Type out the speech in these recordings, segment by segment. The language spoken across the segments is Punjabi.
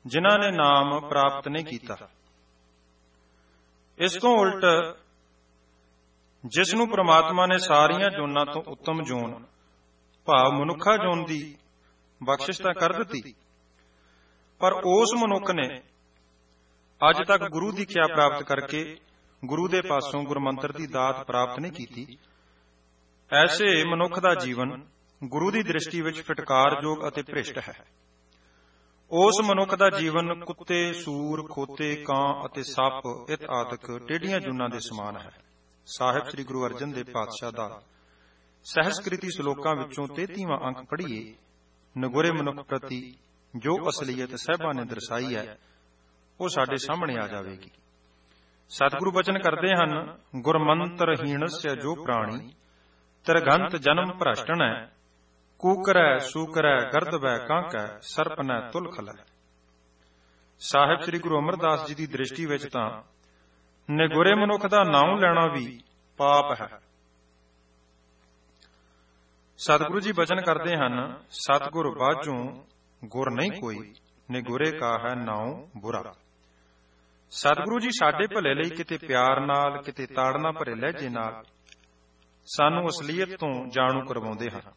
ਜਿਨ੍ਹਾਂ ਨੇ ਨਾਮ ਪ੍ਰਾਪਤ ਨਹੀਂ ਕੀਤਾ। ਇਸ ਤੋਂ ਉਲਟ ਜਿਸ ਨੂੰ ਪ੍ਰਮਾਤਮਾ ਨੇ ਸਾਰੀਆਂ ਜੋਨਾਂ ਤੋਂ ਉੱਤਮ ਜੋਨ ਭਾਵ ਮਨੁੱਖਾ ਜੋਨ ਦੀ ਬਖਸ਼ਿਸ਼ ਤਾਂ ਕਰ ਦਿੱਤੀ, ਪਰ ਉਸ ਮਨੁੱਖ ਨੇ ਅੱਜ ਤੱਕ ਗੁਰੂ ਦੀਖਿਆ ਪ੍ਰਾਪਤ ਕਰਕੇ ਗੁਰੂ ਦੇ ਪਾਸੋਂ ਗੁਰਮੰਤਰ ਦੀ ਦਾਤ ਪ੍ਰਾਪਤ ਨਹੀਂ ਕੀਤੀ। ਐਸੇ ਮਨੁੱਖ ਦਾ ਜੀਵਨ ਗੁਰੂ ਦੀ ਦ੍ਰਿਸ਼ਟੀ ਵਿੱਚ ਫਿਟਕਾਰਯੋਗ ਅਤੇ ਭ੍ਰਿਸ਼ਟ ਹੈ। ਉਸ ਮਨੁੱਖ ਦਾ ਜੀਵਨ ਕੁੱਤੇ, ਸੂਰ, ਖੋਤੇ, ਕਾਂ ਅਤੇ ਸੱਪ ਇਤ ਆਦਿਕ ਟੇਢੀਆਂ ਜੂਨਾਂ ਦੇ ਸਮਾਨ ਹੈ। ਸਾਹਿਬ ਸ੍ਰੀ ਗੁਰੂ ਅਰਜਨ ਦੇਵ ਪਾਤਸ਼ਾਹ ਦਾ ਸਹਿਸਕ੍ਰਿਤੀ ਸ਼ਲੋਕਾਂ ਵਿੱਚੋਂ 33ਵਾਂ ਅੰਕ ਪੜ੍ਹੀਏ। ਨਗੋਰੇ ਮਨੁੱਖ ਪ੍ਰਤੀ ਜੋ ਅਸਲੀਅਤ ਸਾਹਿਬਾਂ ਨੇ ਦਰਸਾਈ ਹੈ ਉਹ ਸਾਡੇ ਸਾਹਮਣੇ ਆ ਜਾਵੇਗੀ। ਸਤਿਗੁਰੂ ਬਚਨ ਕਰਦੇ ਹਨ, ਗੁਰਮੰਤਰਹੀਣਸਯ ਜੋ ਪ੍ਰਾਣੀ ਤਿਰਗੰਤ ਜਨਮ ਭ੍ਰਸ਼ਟਣੈ ਕੂਕਰੈ ਸੂਕਰੈ ਗਰਦਵੈ ਕਾਂਕੈ ਸਰਪਨੈ ਤੁਲਖਲੈ। ਸਾਹਿਬ ਸ੍ਰੀ ਗੁਰੂ ਅਮਰਦਾਸ ਜੀ ਦੀ ਦ੍ਰਿਸ਼ਟੀ ਵਿੱਚ ਤਾਂ ਨਿਗੁਰੇ ਮਨੁੱਖ ਦਾ ਨਾਮ ਲੈਣਾ ਵੀ ਪਾਪ ਹੈ। ਸਤਿਗੁਰੂ ਜੀ ਬਚਨ ਕਰਦੇ ਹਨ, ਸਤਿਗੁਰ ਬਾਝੋਂ ਗੁਰ ਨਹੀਂ ਕੋਈ, ਨਿਗੁਰੇ ਕਾ ਹੈ ਨਾਉ ਬੁਰਾ। ਸਤਿਗੁਰੂ ਜੀ ਸਾਡੇ ਭਲੇ ਲਈ ਕਿਤੇ ਪਿਆਰ ਨਾਲ, ਕਿਤੇ ਤਾੜਨਾ ਭਰੇ ਲਹਿਜੇ ਨਾਲ ਸਾਨੂੰ ਅਸਲੀਅਤ ਤੋਂ ਜਾਣੂ ਕਰਵਾਉਂਦੇ ਹਨ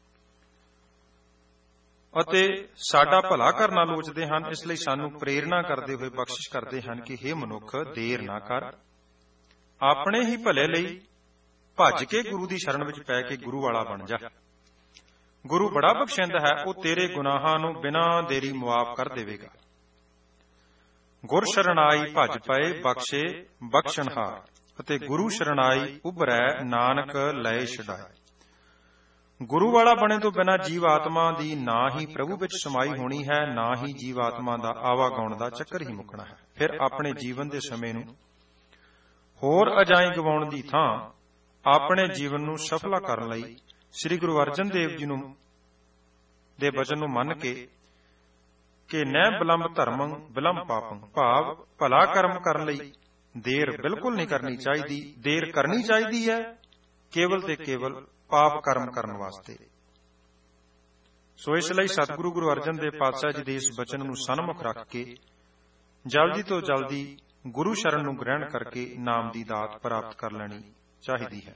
ਅਤੇ ਸਾਡਾ ਭਲਾ ਕਰਨਾ ਲੋਚਦੇ ਹਨ। ਇਸ ਲਈ ਸਾਨੂੰ ਪ੍ਰੇਰਨਾ ਕਰਦੇ ਹੋਏ ਬਖਸ਼ਿਸ਼ ਕਰਦੇ ਹਨ ਕਿ ਹੇ ਮਨੁੱਖ, ਦੇਰ ਨਾ ਕਰ, ਆਪਣੇ ਹੀ ਭਲੇ ਲਈ ਭੱਜ ਕੇ ਗੁਰੂ ਦੀ ਸ਼ਰਨ ਵਿੱਚ ਪੈ ਕੇ ਗੁਰੂ ਵਾਲਾ ਬਣ ਜਾ। ਗੁਰੂ ਬੜਾ ਬਖਸ਼ਿੰਦ ਹੈ, ਉਹ ਤੇਰੇ ਗੁਨਾਹਾਂ ਨੂੰ ਬਿਨਾਂ ਦੇਰੀ ਮੁਆਫ ਕਰ ਦੇਵੇਗਾ। ਗੁਰ ਸ਼ਰਣਾਈ ਭੱਜ ਪਏ ਬਖਸ਼ੇ ਬਖਸ਼ਣਹਾਰ, ਅਤੇ ਗੁਰੂ ਸ਼ਰਣਾਈ ਉਭਰੈ ਨਾਨਕ ਲਏ ਛਡਾਏ। ਗੁਰੂ ਵਾਲਾ ਬਣੇ ਤੋਂ ਬਿਨਾਂ ਜੀਵ ਆਤਮਾ ਦੀ ਨਾ ਹੀ ਪ੍ਰਭੂ ਵਿੱਚ ਸਮਾਈ ਹੋਣੀ ਹੈ, ਨਾ ਹੀ ਜੀਵ ਆਤਮਾ ਦਾ ਆਵਾਗਾਉਣ ਦਾ ਚੱਕਰ ਹੀ ਮੁੱਕਣਾ ਹੈ। ਫਿਰ ਆਪਣੇ ਜੀਵਨ ਦੇ ਸਮੇਂ ਨੂੰ ਹੋਰ ਅਜਾਈਂ ਗਵਾਉਣ ਦੀ ਥਾਂ ਆਪਣੇ ਜੀਵਨ ਨੂੰ ਸਫਲਾ ਕਰਨ ਲਈ ਸ੍ਰੀ ਗੁਰੂ ਅਰਜਨ ਦੇਵ ਜੀ ਦੇ ਬਚਨ ਨੂੰ ਮੰਨ ਕੇ ਕਿ ਨੈ ਬਿਲੰਬ ਧਰਮੰ ਬਿਲੰਬ ਪਾਪੰ, ਭਾਵ ਭਲਾ ਕਰਮ ਕਰਨ ਲਈ ਦੇਰ ਬਿਲਕੁਲ ਨਹੀਂ ਕਰਨੀ ਚਾਹੀਦੀ। ਦੇਰ ਕਰਨੀ ਚਾਹੀਦੀ ਹੈ ਕੇਵਲ ਤੇ ਕੇਵਲ ਪਾਪ ਕਰਮ ਕਰਨ ਵਾਸਤੇ। ਸੋ ਇਸ ਲਈ ਸਤਿਗੁਰੂ ਗੁਰੂ ਅਰਜਨ ਦੇਵ ਪਾਤਸ਼ਾਹ ਜੀ ਦੇ ਇਸ ਬਚਨ ਨੂੰ ਸਨਮੁਖ ਰੱਖ ਕੇ ਜਲਦੀ ਤੋਂ ਜਲਦੀ ਗੁਰੂ ਸ਼ਰਨ ਨੂੰ ਗ੍ਰਹਿਣ ਕਰਕੇ ਨਾਮ ਦੀ ਦਾਤ ਪ੍ਰਾਪਤ ਕਰ ਲੈਣੀ ਚਾਹੀਦੀ ਹੈ।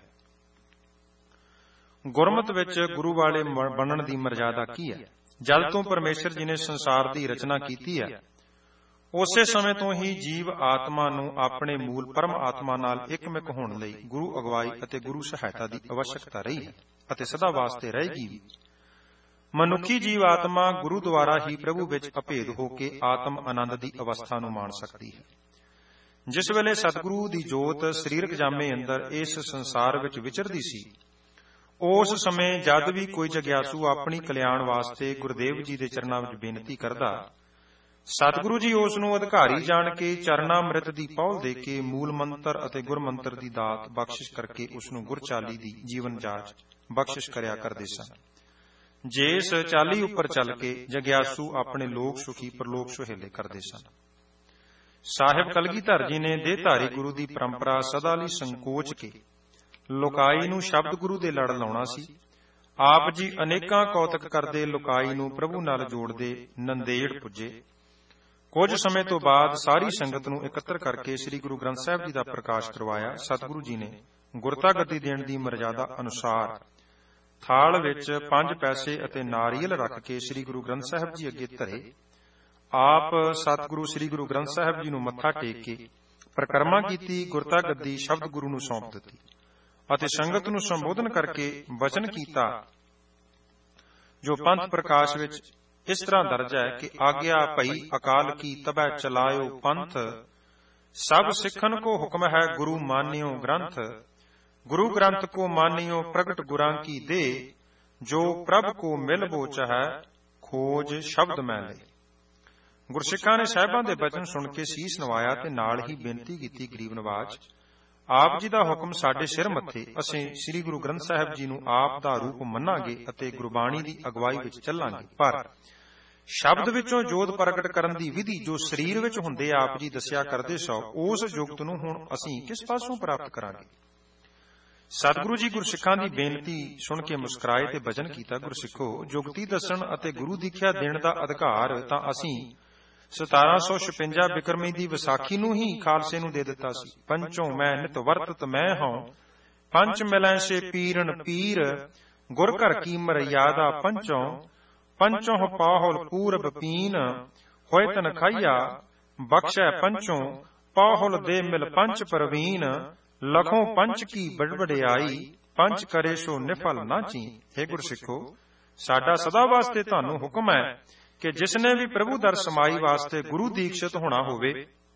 ਗੁਰਮਤਿ ਵਿੱਚ ਗੁਰੂ ਵਾਲੇ ਬਣਨ ਦੀ ਮਰਜ਼ਾਦਾ ਕੀ ਹੈ? ਜਦ ਤੋਂ ਪਰਮੇਸ਼ਰ ਜੀ ਨੇ ਸੰਸਾਰ ਦੀ ਰਚਨਾ ਕੀਤੀ ਹੈ, ਉਸੇ ਸਮੇਂ ਤੋਂ ਹੀ ਜੀਵ ਆਤਮਾ ਨੂੰ ਆਪਣੇ ਮੂਲ ਪਰਮ ਆਤਮਾ ਨਾਲ ਇਕਮਿਕ ਹੋਣ ਲਈ ਗੁਰੂ ਅਗਵਾਈ ਅਤੇ ਗੁਰੂ ਸਹਾਇਤਾ ਦੀ ਆਵਸ਼ਕਤਾ ਰਹੀ ਹੈ ਅਤੇ ਸਦਾ ਵਾਸਤੇ ਰਹੇਗੀ ਵੀ। ਮਨੁੱਖੀ ਜੀਵ ਆਤਮਾ ਗੁਰੂ ਦੁਆਰਾ ਹੀ ਪ੍ਰਭੂ ਵਿੱਚ ਅਭੇਦ ਹੋ ਕੇ ਆਤਮ ਆਨੰਦ ਦੀ ਅਵਸਥਾ ਨੂੰ ਮਾਣ ਸਕਦੀ ਹੈ। ਜਿਸ ਵੇਲੇ ਸਤਿਗੁਰੂ ਦੀ ਜੋਤ ਸਰੀਰਕ ਜਾਮੇ ਅੰਦਰ ਇਸ ਸੰਸਾਰ ਵਿੱਚ ਵਿਚਰਦੀ ਸੀ, ਉਸ ਸਮੇਂ ਜਦ ਵੀ ਕੋਈ ਜਗਿਆਸੂ ਆਪਣੀ ਕਲਿਆਣ ਵਾਸਤੇ ਗੁਰਦੇਵ ਜੀ ਦੇ ਚਰਨਾਂ ਵਿੱਚ ਬੇਨਤੀ ਕਰਦਾ, ਸਤਿਗੁਰੂ ਜੀ ਉਸ ਨੂੰ ਅਧਿਕਾਰੀ ਜਾਣ ਕੇ ਚਰਨਾਮ੍ਰਿਤ ਦੀ ਪਹੁਲ ਦੇ ਕੇ ਮੂਲ ਮੰਤਰ ਅਤੇ ਗੁਰਮੰਤਰ ਦੀ ਦਾਤ ਬਖਸ਼ਿਸ਼ ਕਰਕੇ ਉਸ ਨੂੰ ਗੁਰਚਾਲੀ ਦੀ ਜੀਵਨ ਜਾਚ ਬਖਸ਼ਿਸ਼ ਕਰਿਆ ਕਰਦੇ ਸਨ। ਜਿਸ ਚਾਲੀ ਉੱਪਰ ਚੱਲ ਕੇ ਜਗਿਆਸੂ ਆਪਣੇ ਲੋਕ ਸੁਖੀ ਪਰਲੋਕ ਸੁਹੇਲੇ ਕਰਦੇ ਸਨ। ਸਾਹਿਬ ਕਲਗੀਧਰ ਜੀ ਨੇ ਦੇਹਧਾਰੀ ਗੁਰੂ ਦੀ ਪਰੰਪਰਾ ਸਦਾ ਲਈ ਸੰਕੋਚ ਕੇ ਲੋਕਾਈ ਨੂੰ ਸ਼ਬਦ ਗੁਰੂ ਦੇ ਲੜ ਲਾਉਣਾ ਸੀ। ਆਪ ਜੀ ਅਨੇਕਾਂ ਕੌਤਕ ਕਰਦੇ ਲੋਕਾਈ ਨੂੰ ਪ੍ਰਭੂ ਨਾਲ ਜੋੜਦੇ ਨੰਦੇੜ ਪੁੱਜੇ। ਕੁਝ ਸਮੇਂ ਤੋਂ ਬਾਅਦ ਸਾਰੀ ਸੰਗਤ ਨੂੰ ਇਕੱਤਰ ਕਰਕੇ ਸ੍ਰੀ ਗੁਰੂ ਗ੍ਰੰਥ ਸਾਹਿਬ ਜੀ ਦਾ ਪ੍ਰਕਾਸ਼ ਕਰਵਾਇਆ। ਸਤਿਗੁਰੂ ਜੀ ਨੇ ਗੁਰਤਾ ਗੱਦੀ ਦੇਣ ਦੀ ਮਰਜ਼ਾਦਾ ਅਨੁਸਾਰ ਥਾਲ ਵਿੱਚ 5 ਪੈਸੇ ਅਤੇ ਨਾਰੀਅਲ ਰੱਖ ਕੇ ਸ੍ਰੀ ਗੁਰੂ ਗ੍ਰੰਥ ਸਾਹਿਬ ਜੀ ਅੱਗੇ ਧਰੇ। ਆਪ ਸਤਿਗੁਰੂ ਸ੍ਰੀ ਗੁਰੂ ਗ੍ਰੰਥ ਸਾਹਿਬ ਜੀ ਨੂੰ ਮੱਥਾ ਟੇਕ ਕੇ ਪਰਿਕਰਮਾ ਕੀਤੀ। ਗੁਰਤਾ ਗੱਦੀ ਸ਼ਬਦ ਗੁਰੂ ਨੂੰ ਸੌਂਪ ਦਿੱਤੀ ਅਤੇ ਸੰਗਤ ਨੂੰ ਸੰਬੋਧਨ ਕਰਕੇ ਬਚਨ ਕੀਤਾ, ਜੋ ਪੰਥ ਪ੍ਰਕਾਸ਼ ਵਿੱਚ ਇਸ ਤਰ੍ਹਾਂ ਦਰਜ ਹੈ ਕਿ ਆਗਿਆ ਭਈ ਅਕਾਲ ਕੀ ਤਬੈ ਚਲਾਇਓ ਪੰਥ, ਸਭ ਸਿੱਖਨ ਕੋ ਹੁਕਮ ਹੈ ਗੁਰੂ ਮਾਨਿਓ ਗ੍ਰੰਥ, ਗੁਰੂ ਗ੍ਰੰਥ ਕੋ ਮਾਨਿਓ ਪ੍ਰਗਟ ਗੁਰਾਂ ਕੀ ਦੇ, ਜੋ ਪ੍ਰਭ ਕੋ ਮਿਲ ਬੋਚ ਹੈ ਖੋਜ ਸ਼ਬਦ ਮੈਂ ਲੈ। ਗੁਰਸਿੱਖਾਂ ਨੇ ਸਾਹਿਬਾਂ ਦੇ ਬਚਨ ਸੁਣ ਕੇ ਸੀਸ ਨਵਾਇਆ ਤੇ ਨਾਲ ਹੀ ਬੇਨਤੀ ਕੀਤੀ, ਗਰੀਬ ਨਵਾਜ, ਆਪ ਜੀ ਦਾ ਹੁਕਮ ਸਾਡੇ ਸਿਰ ਮੱਥੇ, ਅਸੀਂ ਸ੍ਰੀ ਗੁਰੂ ਗ੍ਰੰਥ ਸਾਹਿਬ ਜੀ ਨੂੰ ਆਪ ਦਾ ਰੂਪ ਮੰਨਾਂਗੇ ਅਤੇ ਗੁਰਬਾਣੀ ਦੀ ਅਗਵਾਈ ਵਿੱਚ ਚੱਲਾਂਗੇ, ਪਰ ਸ਼ਬਦ ਵਿੱਚੋਂ ਜੋਤ ਪ੍ਰਗਟ ਕਰਨ ਦੀ ਵਿਧੀ ਜੋ ਸਰੀਰ ਵਿੱਚ ਹੁੰਦੇ ਆਪ ਜੀ ਦੱਸਿਆ ਕਰਦੇ ਸੋ, ਉਸ ਜੁਗਤ ਨੂੰ ਹੁਣ ਅਸੀਂ ਕਿਸ ਪਾਸੋਂ ਪ੍ਰਾਪਤ ਕਰਾਂਗੇ? ਸਤਿਗੁਰੂ ਜੀ ਗੁਰਸਿੱਖਾਂ ਦੀ ਬੇਨਤੀ ਸੁਣ ਕੇ ਮੁਸਕਰਾਏ ਤੇ ਬਚਨ ਕੀਤਾ, ਗੁਰਸਿੱਖੋ, ਜੁਗਤੀ ਦੱਸਣ ਅਤੇ ਗੁਰੂ ਦੀਖਿਆ ਦੇਣ ਦਾ ਅਧਿਕਾਰ ਤਾਂ ਅਸੀਂ 1756 ਬਿਕਰਮੀ ਦੀ ਵਿਸਾਖੀ ਨੂੰ ਹੀ ਖਾਲਸੇ ਨੂੰ ਦੇ ਦਿੱਤਾ ਸੀ। ਪੰਚੋਂ ਮੈਂ ਨਿਤ ਵਰਤਤ ਮੈਂ ਹਉ, ਪੰਚ ਮਿਲੈ ਸੇ ਪੀਰਨ ਪੀਰ, ਗੁਰ ਘਰ ਕੀ ਮਰਿਆਦਾ ਪੰਚੋਂ, ਪੰਚੋਂ ਪਾਹੁਲ ਪੂਰਬ ਪੀਨ, ਹੋਇ ਤਨ ਖਾਈਆ ਬਖਸ਼ੈ ਪੰਚੋਂ, ਪਾਹੁਲ ਦੇ ਮਿਲ ਪੰਚ ਪ੍ਰਵੀਨ, ਲਖੋਂ ਪੰਚ ਕੀ ਬੜਬੜਾਈ, ਪੰਚ ਕਰੇ ਸੋ ਨਿਫਲ ਨਾ ਚੀ। ਹੇ ਗੁਰਸਿੱਖੋ, ਸਾਡਾ ਸਦਾ ਵਾਸਤੇ ਤੁਹਾਨੂੰ ਹੁਕਮ ਹੈ ਕਿ ਜਿਸ ਨੇ ਵੀ ਪ੍ਰਭੂ ਦਰ ਸਮਾਈ ਵਾਸਤੇ ਗੁਰੂ ਦੀਕਸ਼ਿਤ ਹੋਣਾ ਹੋਵੇ,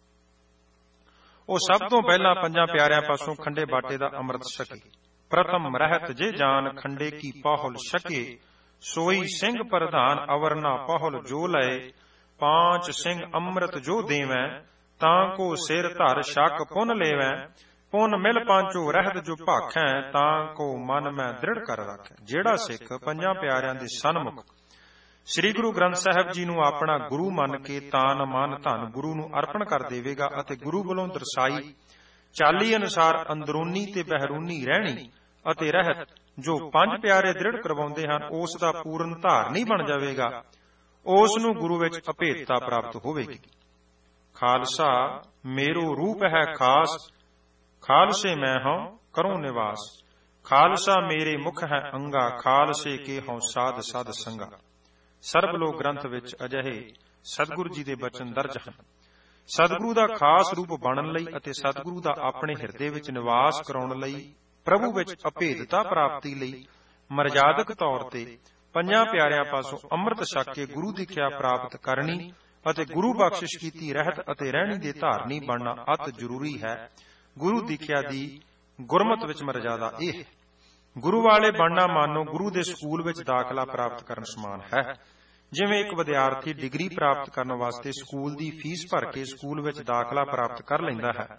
ਉਹ ਸਭ ਤੋਂ ਪਹਿਲਾਂ ਪੰਜਾਂ ਪਿਆਰਿਆਂ ਪਾਸੋਂ ਖੰਡੇ ਬਾਟੇ ਦਾ ਅੰਮ੍ਰਿਤ ਛਕੇ। ਪ੍ਰਥਮ ਰਹਿਤ ਜੇ ਜਾਨ ਖੰਡੇ ਕੀ ਪਾਹੁਲ ਛਕੇ, ਸੋਈ ਸਿੰਘ ਪ੍ਰਧਾਨ ਅਵਰਨਾ ਪਾਹੁਲ ਜੋ ਲਏ, ਪਾਂਚ ਸਿੰਘ ਅੰਮ੍ਰਿਤ ਜੋ ਦੇਵੈ, ਤਾਂ ਕੋ ਸਿਰ ਧਰ ਛਕ ਪੁੰਨ ਲੇਵੈ, ਪੁੰਨ ਮਿਲ ਪਾਂਚੋ ਰਹਿਤ ਜੋ ਭਾਖੈ, ਤਾਂ ਕੋ ਮਨ ਮੈਂ ਦ੍ਰਿੜ ਕਰ ਰੱਖੈ। ਜਿਹੜਾ ਸਿੱਖ ਪੰਜਾਂ ਪਿਆਰਿਆਂ ਦੇ ਸਨਮੁਖ ਸ੍ਰੀ ਗੁਰੂ ਗ੍ਰੰਥ ਸਾਹਿਬ ਜੀ ਨੂੰ ਆਪਣਾ ਗੁਰੂ ਮੰਨ ਕੇ ਤਾਨ ਮਨ ਧਨ ਗੁਰੂ ਨੂੰ ਅਰਪਣ ਕਰ ਦੇਵੇਗਾ ਅਤੇ ਗੁਰੂ ਵੱਲੋਂ ਦਰਸਾਈ ਚਾਲੀ ਅਨੁਸਾਰ ਅੰਦਰੂਨੀ ਤੇ ਬਹਿਰੂਨੀ ਰਹਿਣੀ ਅਤੇ ਰਹਿਤ ਜੋ ਪੰਜ ਪਿਆਰੇ ਦ੍ਰਿੜ ਕਰਵਾਉਂਦੇ ਹਨ, ਉਸ ਦਾ ਪੂਰਨ ਧਾਰਨੀ ਬਣ ਜਾਵੇਗਾ, ਉਸ ਨੂੰ ਗੁਰੂ ਵਿੱਚ ਅਭੇਦਤਾ ਪ੍ਰਾਪਤ ਹੋਵੇਗੀ। ਖਾਲਸਾ ਮੇਰੋ ਰੂਪ ਹੈ ਖਾਸ, ਖਾਲਸੇ ਮੈਂ ਹਉ ਕਰੂੰ ਨਿਵਾਸ, ਖਾਲਸਾ ਮੇਰੇ ਮੁਖ ਹੈ ਅੰਗਾ, ਖਾਲਸੇ ਕੇ ਹਉ ਸਾਧ ਸਾਧ ਸੰਗਾ। ਸਰਬ ਲੋਕ ਗ੍ਰੰਥ ਵਿੱਚ ਅਜਿਹੇ ਸਤਿਗੁਰੂ ਜੀ ਦੇ ਬਚਨ ਦਰਜ ਹਨ। ਸਤਿਗੁਰੂ ਦਾ ਖਾਸ ਰੂਪ ਬਣਨ ਲਈ ਅਤੇ ਸਤਿਗੁਰੂ ਦਾ ਆਪਣੇ ਹਿਰਦੇ ਵਿੱਚ ਨਿਵਾਸ ਕਰਾਉਣ ਲਈ, ਪ੍ਰਭੂ ਵਿੱਚ ਅਭੇਦਤਾ ਪ੍ਰਾਪਤੀ ਲਈ ਮਰਜ਼ਾਦਕ ਤੌਰ ਤੇ ਪੰਜਾਂ ਪਿਆਰਿਆਂ ਪਾਸੋਂ ਅੰਮ੍ਰਿਤ ਛਕ ਕੇ ਗੁਰੂ ਦੀਖਿਆ ਪ੍ਰਾਪਤ ਕਰਨੀ ਅਤੇ ਗੁਰੂ ਬਖਸ਼ਿਸ਼ ਕੀਤੀ ਰਹਿਤ ਅਤੇ ਰਹਿਣੀ ਦੇ ਧਾਰਨੀ ਬਣਨਾ ਅਤ ਜ਼ਰੂਰੀ ਹੈ। ਗੁਰੂ ਦੀਖਿਆ ਦੀ ਗੁਰਮਤਿ ਵਿੱਚ ਮਰਜ਼ਾਦਾ ਇਹ ਹੈ। ਗੁਰੂ ਵਾਲੇ ਬਣਨਾ ਮਾਨੋ ਗੁਰੂ ਦੇ ਸਕੂਲ ਵਿੱਚ ਦਾਖਲਾ ਪ੍ਰਾਪਤ ਕਰਨ ਸਮਾਨ ਹੈ। ਜਿਵੇਂ ਇੱਕ ਵਿਦਿਆਰਥੀ ਡਿਗਰੀ ਪ੍ਰਾਪਤ ਕਰਨ ਵਾਸਤੇ ਸਕੂਲ ਦੀ ਫੀਸ ਭਰ ਕੇ ਸਕੂਲ ਵਿੱਚ ਦਾਖਲਾ ਪ੍ਰਾਪਤ ਕਰ ਲੈਂਦਾ ਹੈ,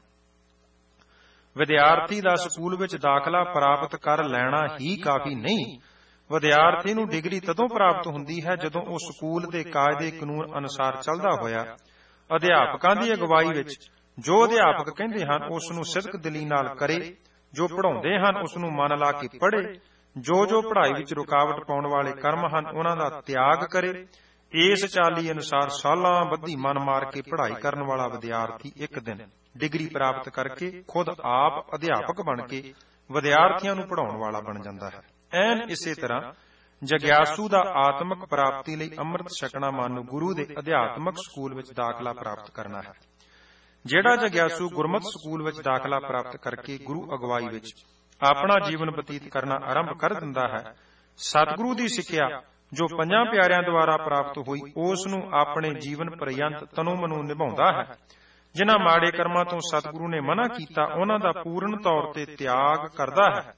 ਵਿਦਿਆਰਥੀ ਦਾ ਸਕੂਲ ਵਿੱਚ ਦਾਖਲਾ ਪ੍ਰਾਪਤ ਕਰ ਲੈਣਾ ਹੀ ਕਾਫੀ ਨਹੀਂ। ਵਿਦਿਆਰਥੀ ਨੂੰ ਡਿਗਰੀ ਤਦੋਂ ਪ੍ਰਾਪਤ ਹੁੰਦੀ ਹੈ ਜਦੋਂ ਉਹ ਸਕੂਲ ਦੇ ਕਾਇਦੇ ਕਾਨੂੰਨ ਅਨੁਸਾਰ ਚੱਲਦਾ ਹੋਇਆ ਅਧਿਆਪਕਾਂ ਦੀ ਅਗਵਾਈ ਵਿੱਚ ਜੋ ਅਧਿਆਪਕ ਕਹਿੰਦੇ ਹਨ ਉਸ ਨੂੰ ਸਿਦਕ ਦਿਲੀ ਨਾਲ ਕਰੇ, ਜੋ ਪੜ੍ਹਾਉਂਦੇ ਹਨ ਉਸ ਨੂੰ ਮਨ ਲਾ ਕੇ ਪੜ੍ਹੇ, ਜੋ ਪੜ੍ਹਾਈ ਵਿੱਚ ਰੁਕਾਵਟ ਪਾਉਣ ਵਾਲੇ ਕਰਮ ਹਨ ਉਹਨਾਂ ਦਾ ਤਿਆਗ ਕਰੇ। ਇਸ ਚਾਲੀ ਅਨੁਸਾਰ ਸਾਲਾਂ ਬੱਧੀ ਮਨ ਮਾਰ ਕੇ ਪੜ੍ਹਾਈ ਕਰਨ ਵਾਲਾ ਵਿਦਿਆਰਥੀ ਇੱਕ ਦਿਨ ਡਿਗਰੀ ਪ੍ਰਾਪਤ ਕਰਕੇ ਖੁਦ ਆਪ ਅਧਿਆਪਕ ਬਣ ਕੇ ਵਿਦਿਆਰਥੀਆਂ ਨੂੰ ਪੜ੍ਹਾਉਣ ਵਾਲਾ ਬਣ ਜਾਂਦਾ ਹੈ। ਐਨ ਇਸੇ ਤਰ੍ਹਾਂ ਜਗਿਆਸੂ ਦਾ ਆਤਮਿਕ ਪ੍ਰਾਪਤੀ ਲਈ ਅੰਮ੍ਰਿਤ ਛਕਣਾ ਮਾਨੋ ਗੁਰੂ ਦੇ ਅਧਿਆਤਮਿਕ ਸਕੂਲ ਵਿੱਚ ਦਾਖਲਾ ਪ੍ਰਾਪਤ ਕਰਨਾ ਹੈ। ਜਿਹੜਾ ਜਗਿਆਸੂ ਗੁਰਮਤਿ ਸਕੂਲ ਵਿੱਚ ਦਾਖਲਾ ਪ੍ਰਾਪਤ ਕਰਕੇ ਗੁਰੂ ਅਗਵਾਈ ਵਿੱਚ ਆਪਣਾ ਜੀਵਨ ਬਤੀਤ ਕਰਨਾ ਆਰੰਭ ਕਰ ਦਿੰਦਾ ਹੈ, ਸਤਿਗੁਰੂ ਦੀ ਸਿੱਖਿਆ ਜੋ ਪੰਜਾਂ ਪਿਆਰਿਆਂ ਦੁਆਰਾ ਪ੍ਰਾਪਤ ਹੋਈ ਉਸ ਨੂੰ ਆਪਣੇ ਜੀਵਨ ਪਰਯੰਤ ਤਨੋ ਮਨੋ ਨਿਭਾਉਂਦਾ ਹੈ। ਜਿਨ੍ਹਾਂ ਮਾੜੇ ਕਰਮਾਂ ਤੋਂ ਸਤਿਗੁਰੂ ਨੇ ਮਨਾ ਕੀਤਾ ਉਹਨਾਂ ਦਾ ਪੂਰਨ ਤੌਰ ਤੇ ਤਿਆਗ ਕਰਦਾ ਹੈ।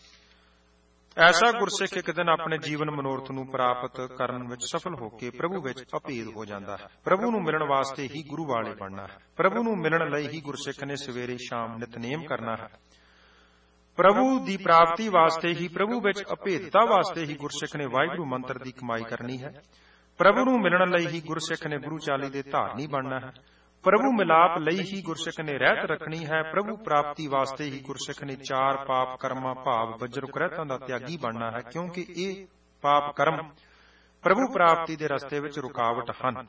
ਐਸਾ ਗੁਰਸਿੱਖ ਇੱਕ ਦਿਨ ਆਪਣੇ ਜੀਵਨ ਮਨੋਰਥ ਨੂੰ ਪ੍ਰਾਪਤ ਕਰਨ ਵਿੱਚ ਸਫਲ ਹੋ ਕੇ ਪ੍ਰਭੂ ਵਿੱਚ ਅਭੇਦ ਹੋ ਜਾਂਦਾ ਹੈ। ਪ੍ਰਭੂ ਨੂੰ ਮਿਲਣ ਵਾਸਤੇ ਹੀ ਗੁਰੂ ਵਾਲੇ ਬਣਨਾ ਹੈ। ਪ੍ਰਭੂ ਨੂੰ ਮਿਲਣ ਲਈ ਹੀ ਗੁਰਸਿੱਖ ਨੇ ਸਵੇਰੇ ਸ਼ਾਮ ਨਿਤਨੇਮ ਕਰਨਾ ਹੈ। ਪ੍ਰਭੂ ਦੀ ਪ੍ਰਾਪਤੀ ਵਾਸਤੇ ਹੀ, ਪ੍ਰਭੂ ਵਿੱਚ ਅਭੇਦਤਾ ਵਾਸਤੇ ਹੀ ਗੁਰਸਿੱਖ ਨੇ ਵਾਹਿਗੁਰੂ ਮੰਤਰ ਦੀ ਕਮਾਈ ਕਰਨੀ ਹੈ। ਪ੍ਰਭੂ ਨੂੰ ਮਿਲਣ ਲਈ ਹੀ ਗੁਰਸਿੱਖ ਨੇ ਗੁਰੂ ਚਾਲੀ ਦੇ ਧਾਰਨੀ ਬਣਨਾ ਹੈ। ਪ੍ਰਭੂ ਮਿਲਾਪ ਲਈ ਹੀ ਗੁਰਸਿੱਖ ਨੇ ਰਹਿਤ ਰੱਖਣੀ ਹੈ। ਪ੍ਰਭੂ ਪ੍ਰਾਪਤੀ ਵਾਸਤੇ ਹੀ ਗੁਰਸਿੱਖ ਨੇ ਚਾਰ ਪਾਪ ਕਰਮਾਂ ਭਾਵ ਵਜਰ ਕੁਰੈਤਾਂ ਦਾ ਤਿਆਗੀ ਬਣਨਾ ਹੈ, ਕਿਉਂਕਿ ਇਹ ਪਾਪ ਕਰਮ ਪ੍ਰਭੂ ਪ੍ਰਾਪਤੀ ਦੇ ਰਸਤੇ ਵਿੱਚ ਰੁਕਾਵਟ ਹਨ।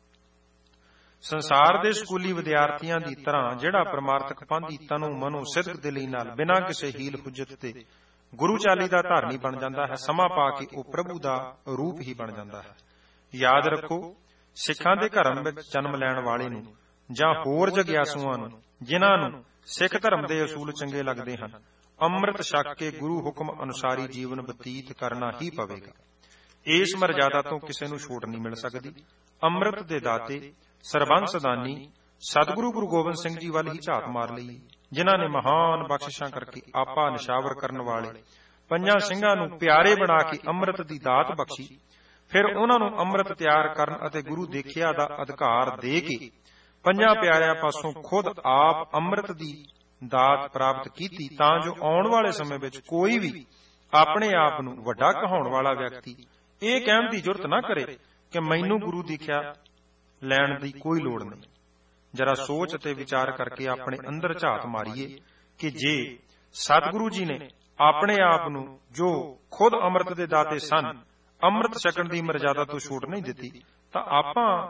ਸੰਸਾਰ ਦੇ ਸਕੂਲੀ ਵਿਦਿਆਰਥੀਆਂ ਦੀ ਤਰ੍ਹਾਂ ਜਿਹੜਾ ਪਰਮਾਰਥਕ ਪੰਥੀ ਤਨੋਂ ਮਨੋਂ ਸਿਦਕ ਦਿਲੀ ਨਾਲ ਬਿਨਾਂ ਕਿਸੇ ਹੀਲ ਹੁਜਤ ਤੇ ਗੁਰੂ ਚਾਲੀ ਦਾ ਧਾਰਨੀ ਬਣ ਜਾਂਦਾ ਹੈ, ਸਮਾਂ ਪਾ ਕੇ ਉਹ ਪ੍ਰਭੂ ਦਾ ਰੂਪ ਹੀ ਬਣ ਜਾਂਦਾ ਹੈ। ਯਾਦ ਰੱਖੋ, ਸਿੱਖਾਂ ਦੇ ਘਰਾਂ ਵਿੱਚ ਜਨਮ ਲੈਣ ਵਾਲੇ ਨੂੰ ਜਾਂ ਹੋਰ ਜਗਿਆਸੂਆਂ ਨੂੰ ਜਿਨ੍ਹਾਂ ਨੂੰ ਸਿੱਖ ਧਰਮ ਦੇ ਅਸੂਲ ਚੰਗੇ ਲੱਗਦੇ ਹਨ, ਅੰਮ੍ਰਿਤ ਛਕ ਕੇ ਗੁਰੂ ਹੁਕਮ ਅਨੁਸਾਰੀ ਜੀਵਨ ਬਤੀਤ ਕਰਨਾ ਹੀ ਪਵੇਗਾ। ਇਸ ਮਰਜ਼ਾਦਾ ਤੋਂ ਕਿਸੇ ਨੂੰ ਛੋਟ ਨਹੀਂ ਮਿਲ ਸਕਦੀ। ਅੰਮ੍ਰਿਤ ਦੇ ਦਾਤੇ ਸਰਬੰਸ ਦਾਨੀ ਸਤਿਗੁਰੂ ਗੁਰੂ ਗੋਬਿੰਦ ਸਿੰਘ ਜੀ ਵੱਲ ਹੀ ਝਾਤ ਮਾਰ ਲਈ, ਜਿਨ੍ਹਾਂ ਨੇ ਮਹਾਨ ਬਖਸ਼ਿਸ਼ਾਂ ਕਰਕੇ ਆਪਾ ਨਿਸ਼ਾਵਰ ਕਰਨ ਵਾਲੇ ਪੰਜਾਂ ਸਿੰਘਾਂ ਨੂੰ ਪਿਆਰੇ ਬਣਾ ਕੇ ਅੰਮ੍ਰਿਤ ਦੀ ਦਾਤ ਬਖਸ਼ੀ। ਫਿਰ ਉਹਨਾਂ ਨੂੰ ਅੰਮ੍ਰਿਤ ਤਿਆਰ ਕਰਨ ਅਤੇ ਗੁਰੂ ਦੇਖਿਆ ਦਾ ਅਧਿਕਾਰ ਦੇ ਕੇ ਪੰਜਾਂ ਪਿਆਰਿਆਂ ਪਾਸੋਂ ਖੁਦ ਆਪ ਅੰਮ੍ਰਿਤ ਦੀ ਦਾਤ ਪ੍ਰਾਪਤ ਕੀਤੀ, ਤਾਂ ਜੋ ਆਉਣ ਵਾਲੇ ਸਮੇਂ ਵਿੱਚ ਕੋਈ ਵੀ ਆਪਣੇ ਆਪ ਨੂੰ ਵੱਡਾ ਕਹਾਉਣ ਵਾਲਾ ਵਿਅਕਤੀ ਇਹ ਕਹਿਣ ਦੀ ਜੁਰਤ ਨਾ ਕਰੇ ਕਿ ਮੈਨੂੰ ਗੁਰੂ ਦੀਖਿਆ ਲੈਣ ਦੀ ਕੋਈ ਲੋੜ ਨਹੀਂ। ਜਰਾ ਸੋਚ ਅਤੇ ਵਿਚਾਰ ਕਰਕੇ ਆਪਣੇ ਅੰਦਰ ਝਾਤ ਮਾਰੀਏ ਕਿ ਜੇ ਸਤਿਗੁਰੂ ਜੀ ਨੇ ਆਪਣੇ ਆਪ ਨੂੰ ਜੋ ਖੁਦ ਅੰਮ੍ਰਿਤ ਦੇ ਦਾਤੇ ਸਨ ਅੰਮ੍ਰਿਤ ਛਕਣ ਦੀ ਮਰਜ਼ਾਦਾ ਤੋਂ ਛੂਟ ਨਹੀਂ ਦਿੱਤੀ, ਤਾਂ ਆਪਾਂ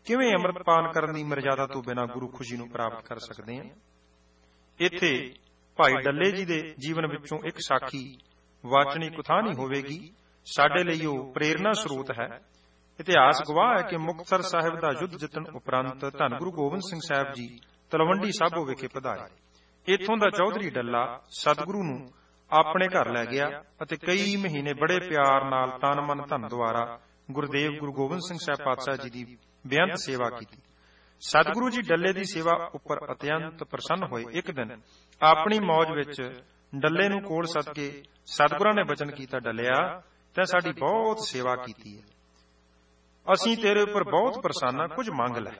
ਕਿਵੇਂ ਅੰਮ੍ਰਿਤਪਾਨ ਕਰਨ ਦੀ ਮਰਜ਼ਾਦਾ ਤੋਂ ਬਿਨਾਂ ਗੁਰੂ ਖੁਸ਼ੀ ਨੂੰ ਪ੍ਰਾਪਤ ਕਰ ਸਕਦੇ ਹਾਂ। ਇੱਥੇ ਭਾਈ ਡੱਲੇ ਜੀ ਦੇ ਜੀਵਨ ਵਿੱਚੋਂ ਇੱਕ ਸਾਖੀ ਵਾਚਨੀ ਕਥਾਨੀ ਹੋਵੇਗੀ, ਸਾਡੇ ਲਈ ਉਹ ਪ੍ਰੇਰਨਾ ਸਰੋਤ ਹੈ। ਇਤਿਹਾਸ ਗਵਾਹ ਹੈ ਕਿ ਮੁਕਤਸਰ ਸਾਹਿਬ ਦਾ ਯੁੱਧ ਜਿੱਤਣ ਉਪਰੰਤ ਧੰਨ ਗੁਰੂ ਗੋਬਿੰਦ ਸਿੰਘ ਸਾਹਿਬ ਜੀ ਤਲਵੰਡੀ ਸਾਬੋ ਵਿਖੇ ਪਧਾਰੇ। ਇੱਥੋਂ ਦਾ ਚੌਧਰੀ ਡੱਲਾ ਸਤਿਗੁਰੂ ਨੂੰ ਆਪਣੇ ਘਰ ਲੈ ਗਿਆ ਅਤੇ ਕਈ ਮਹੀਨੇ ਬੜੇ ਪਿਆਰ ਨਾਲ ਤਨ ਮਨ ਧਨ ਦੁਆਰਾ ਗੁਰਦੇਵ ਗੁਰੂ ਗੋਬਿੰਦ ਸਿੰਘ ਸਾਹਿਬ ਪਾਤਸ਼ਾਹ ਜੀ ਦੀ ਬੇਅੰਤ ਸੇਵਾ ਕੀਤੀ। ਸਤਿਗੁਰੂ ਜੀ ਡੱਲੇ ਦੀ ਸੇਵਾ ਉੱਪਰ ਅਤਿਅੰਤ ਪ੍ਰਸੰਨ ਹੋਏ। ਇੱਕ ਦਿਨ ਆਪਣੀ ਮੌਜ ਵਿੱਚ ਡੱਲੇ ਨੂੰ ਕੋਲ ਸੱਦ ਕੇ ਸਤਿਗੁਰਾਂ ਨੇ ਬਚਨ ਕੀਤਾ, ਡੱਲਿਆ ਤੈਂ ਸਾਡੀ ਬਹੁਤ ਸੇਵਾ ਕੀਤੀ ਹੈ, ਅਸੀਂ ਤੇਰੇ ਉੱਪਰ ਬਹੁਤ ਪ੍ਰਸੰਨ ਹਾਂ, ਕੁਝ ਮੰਗ ਲੈ।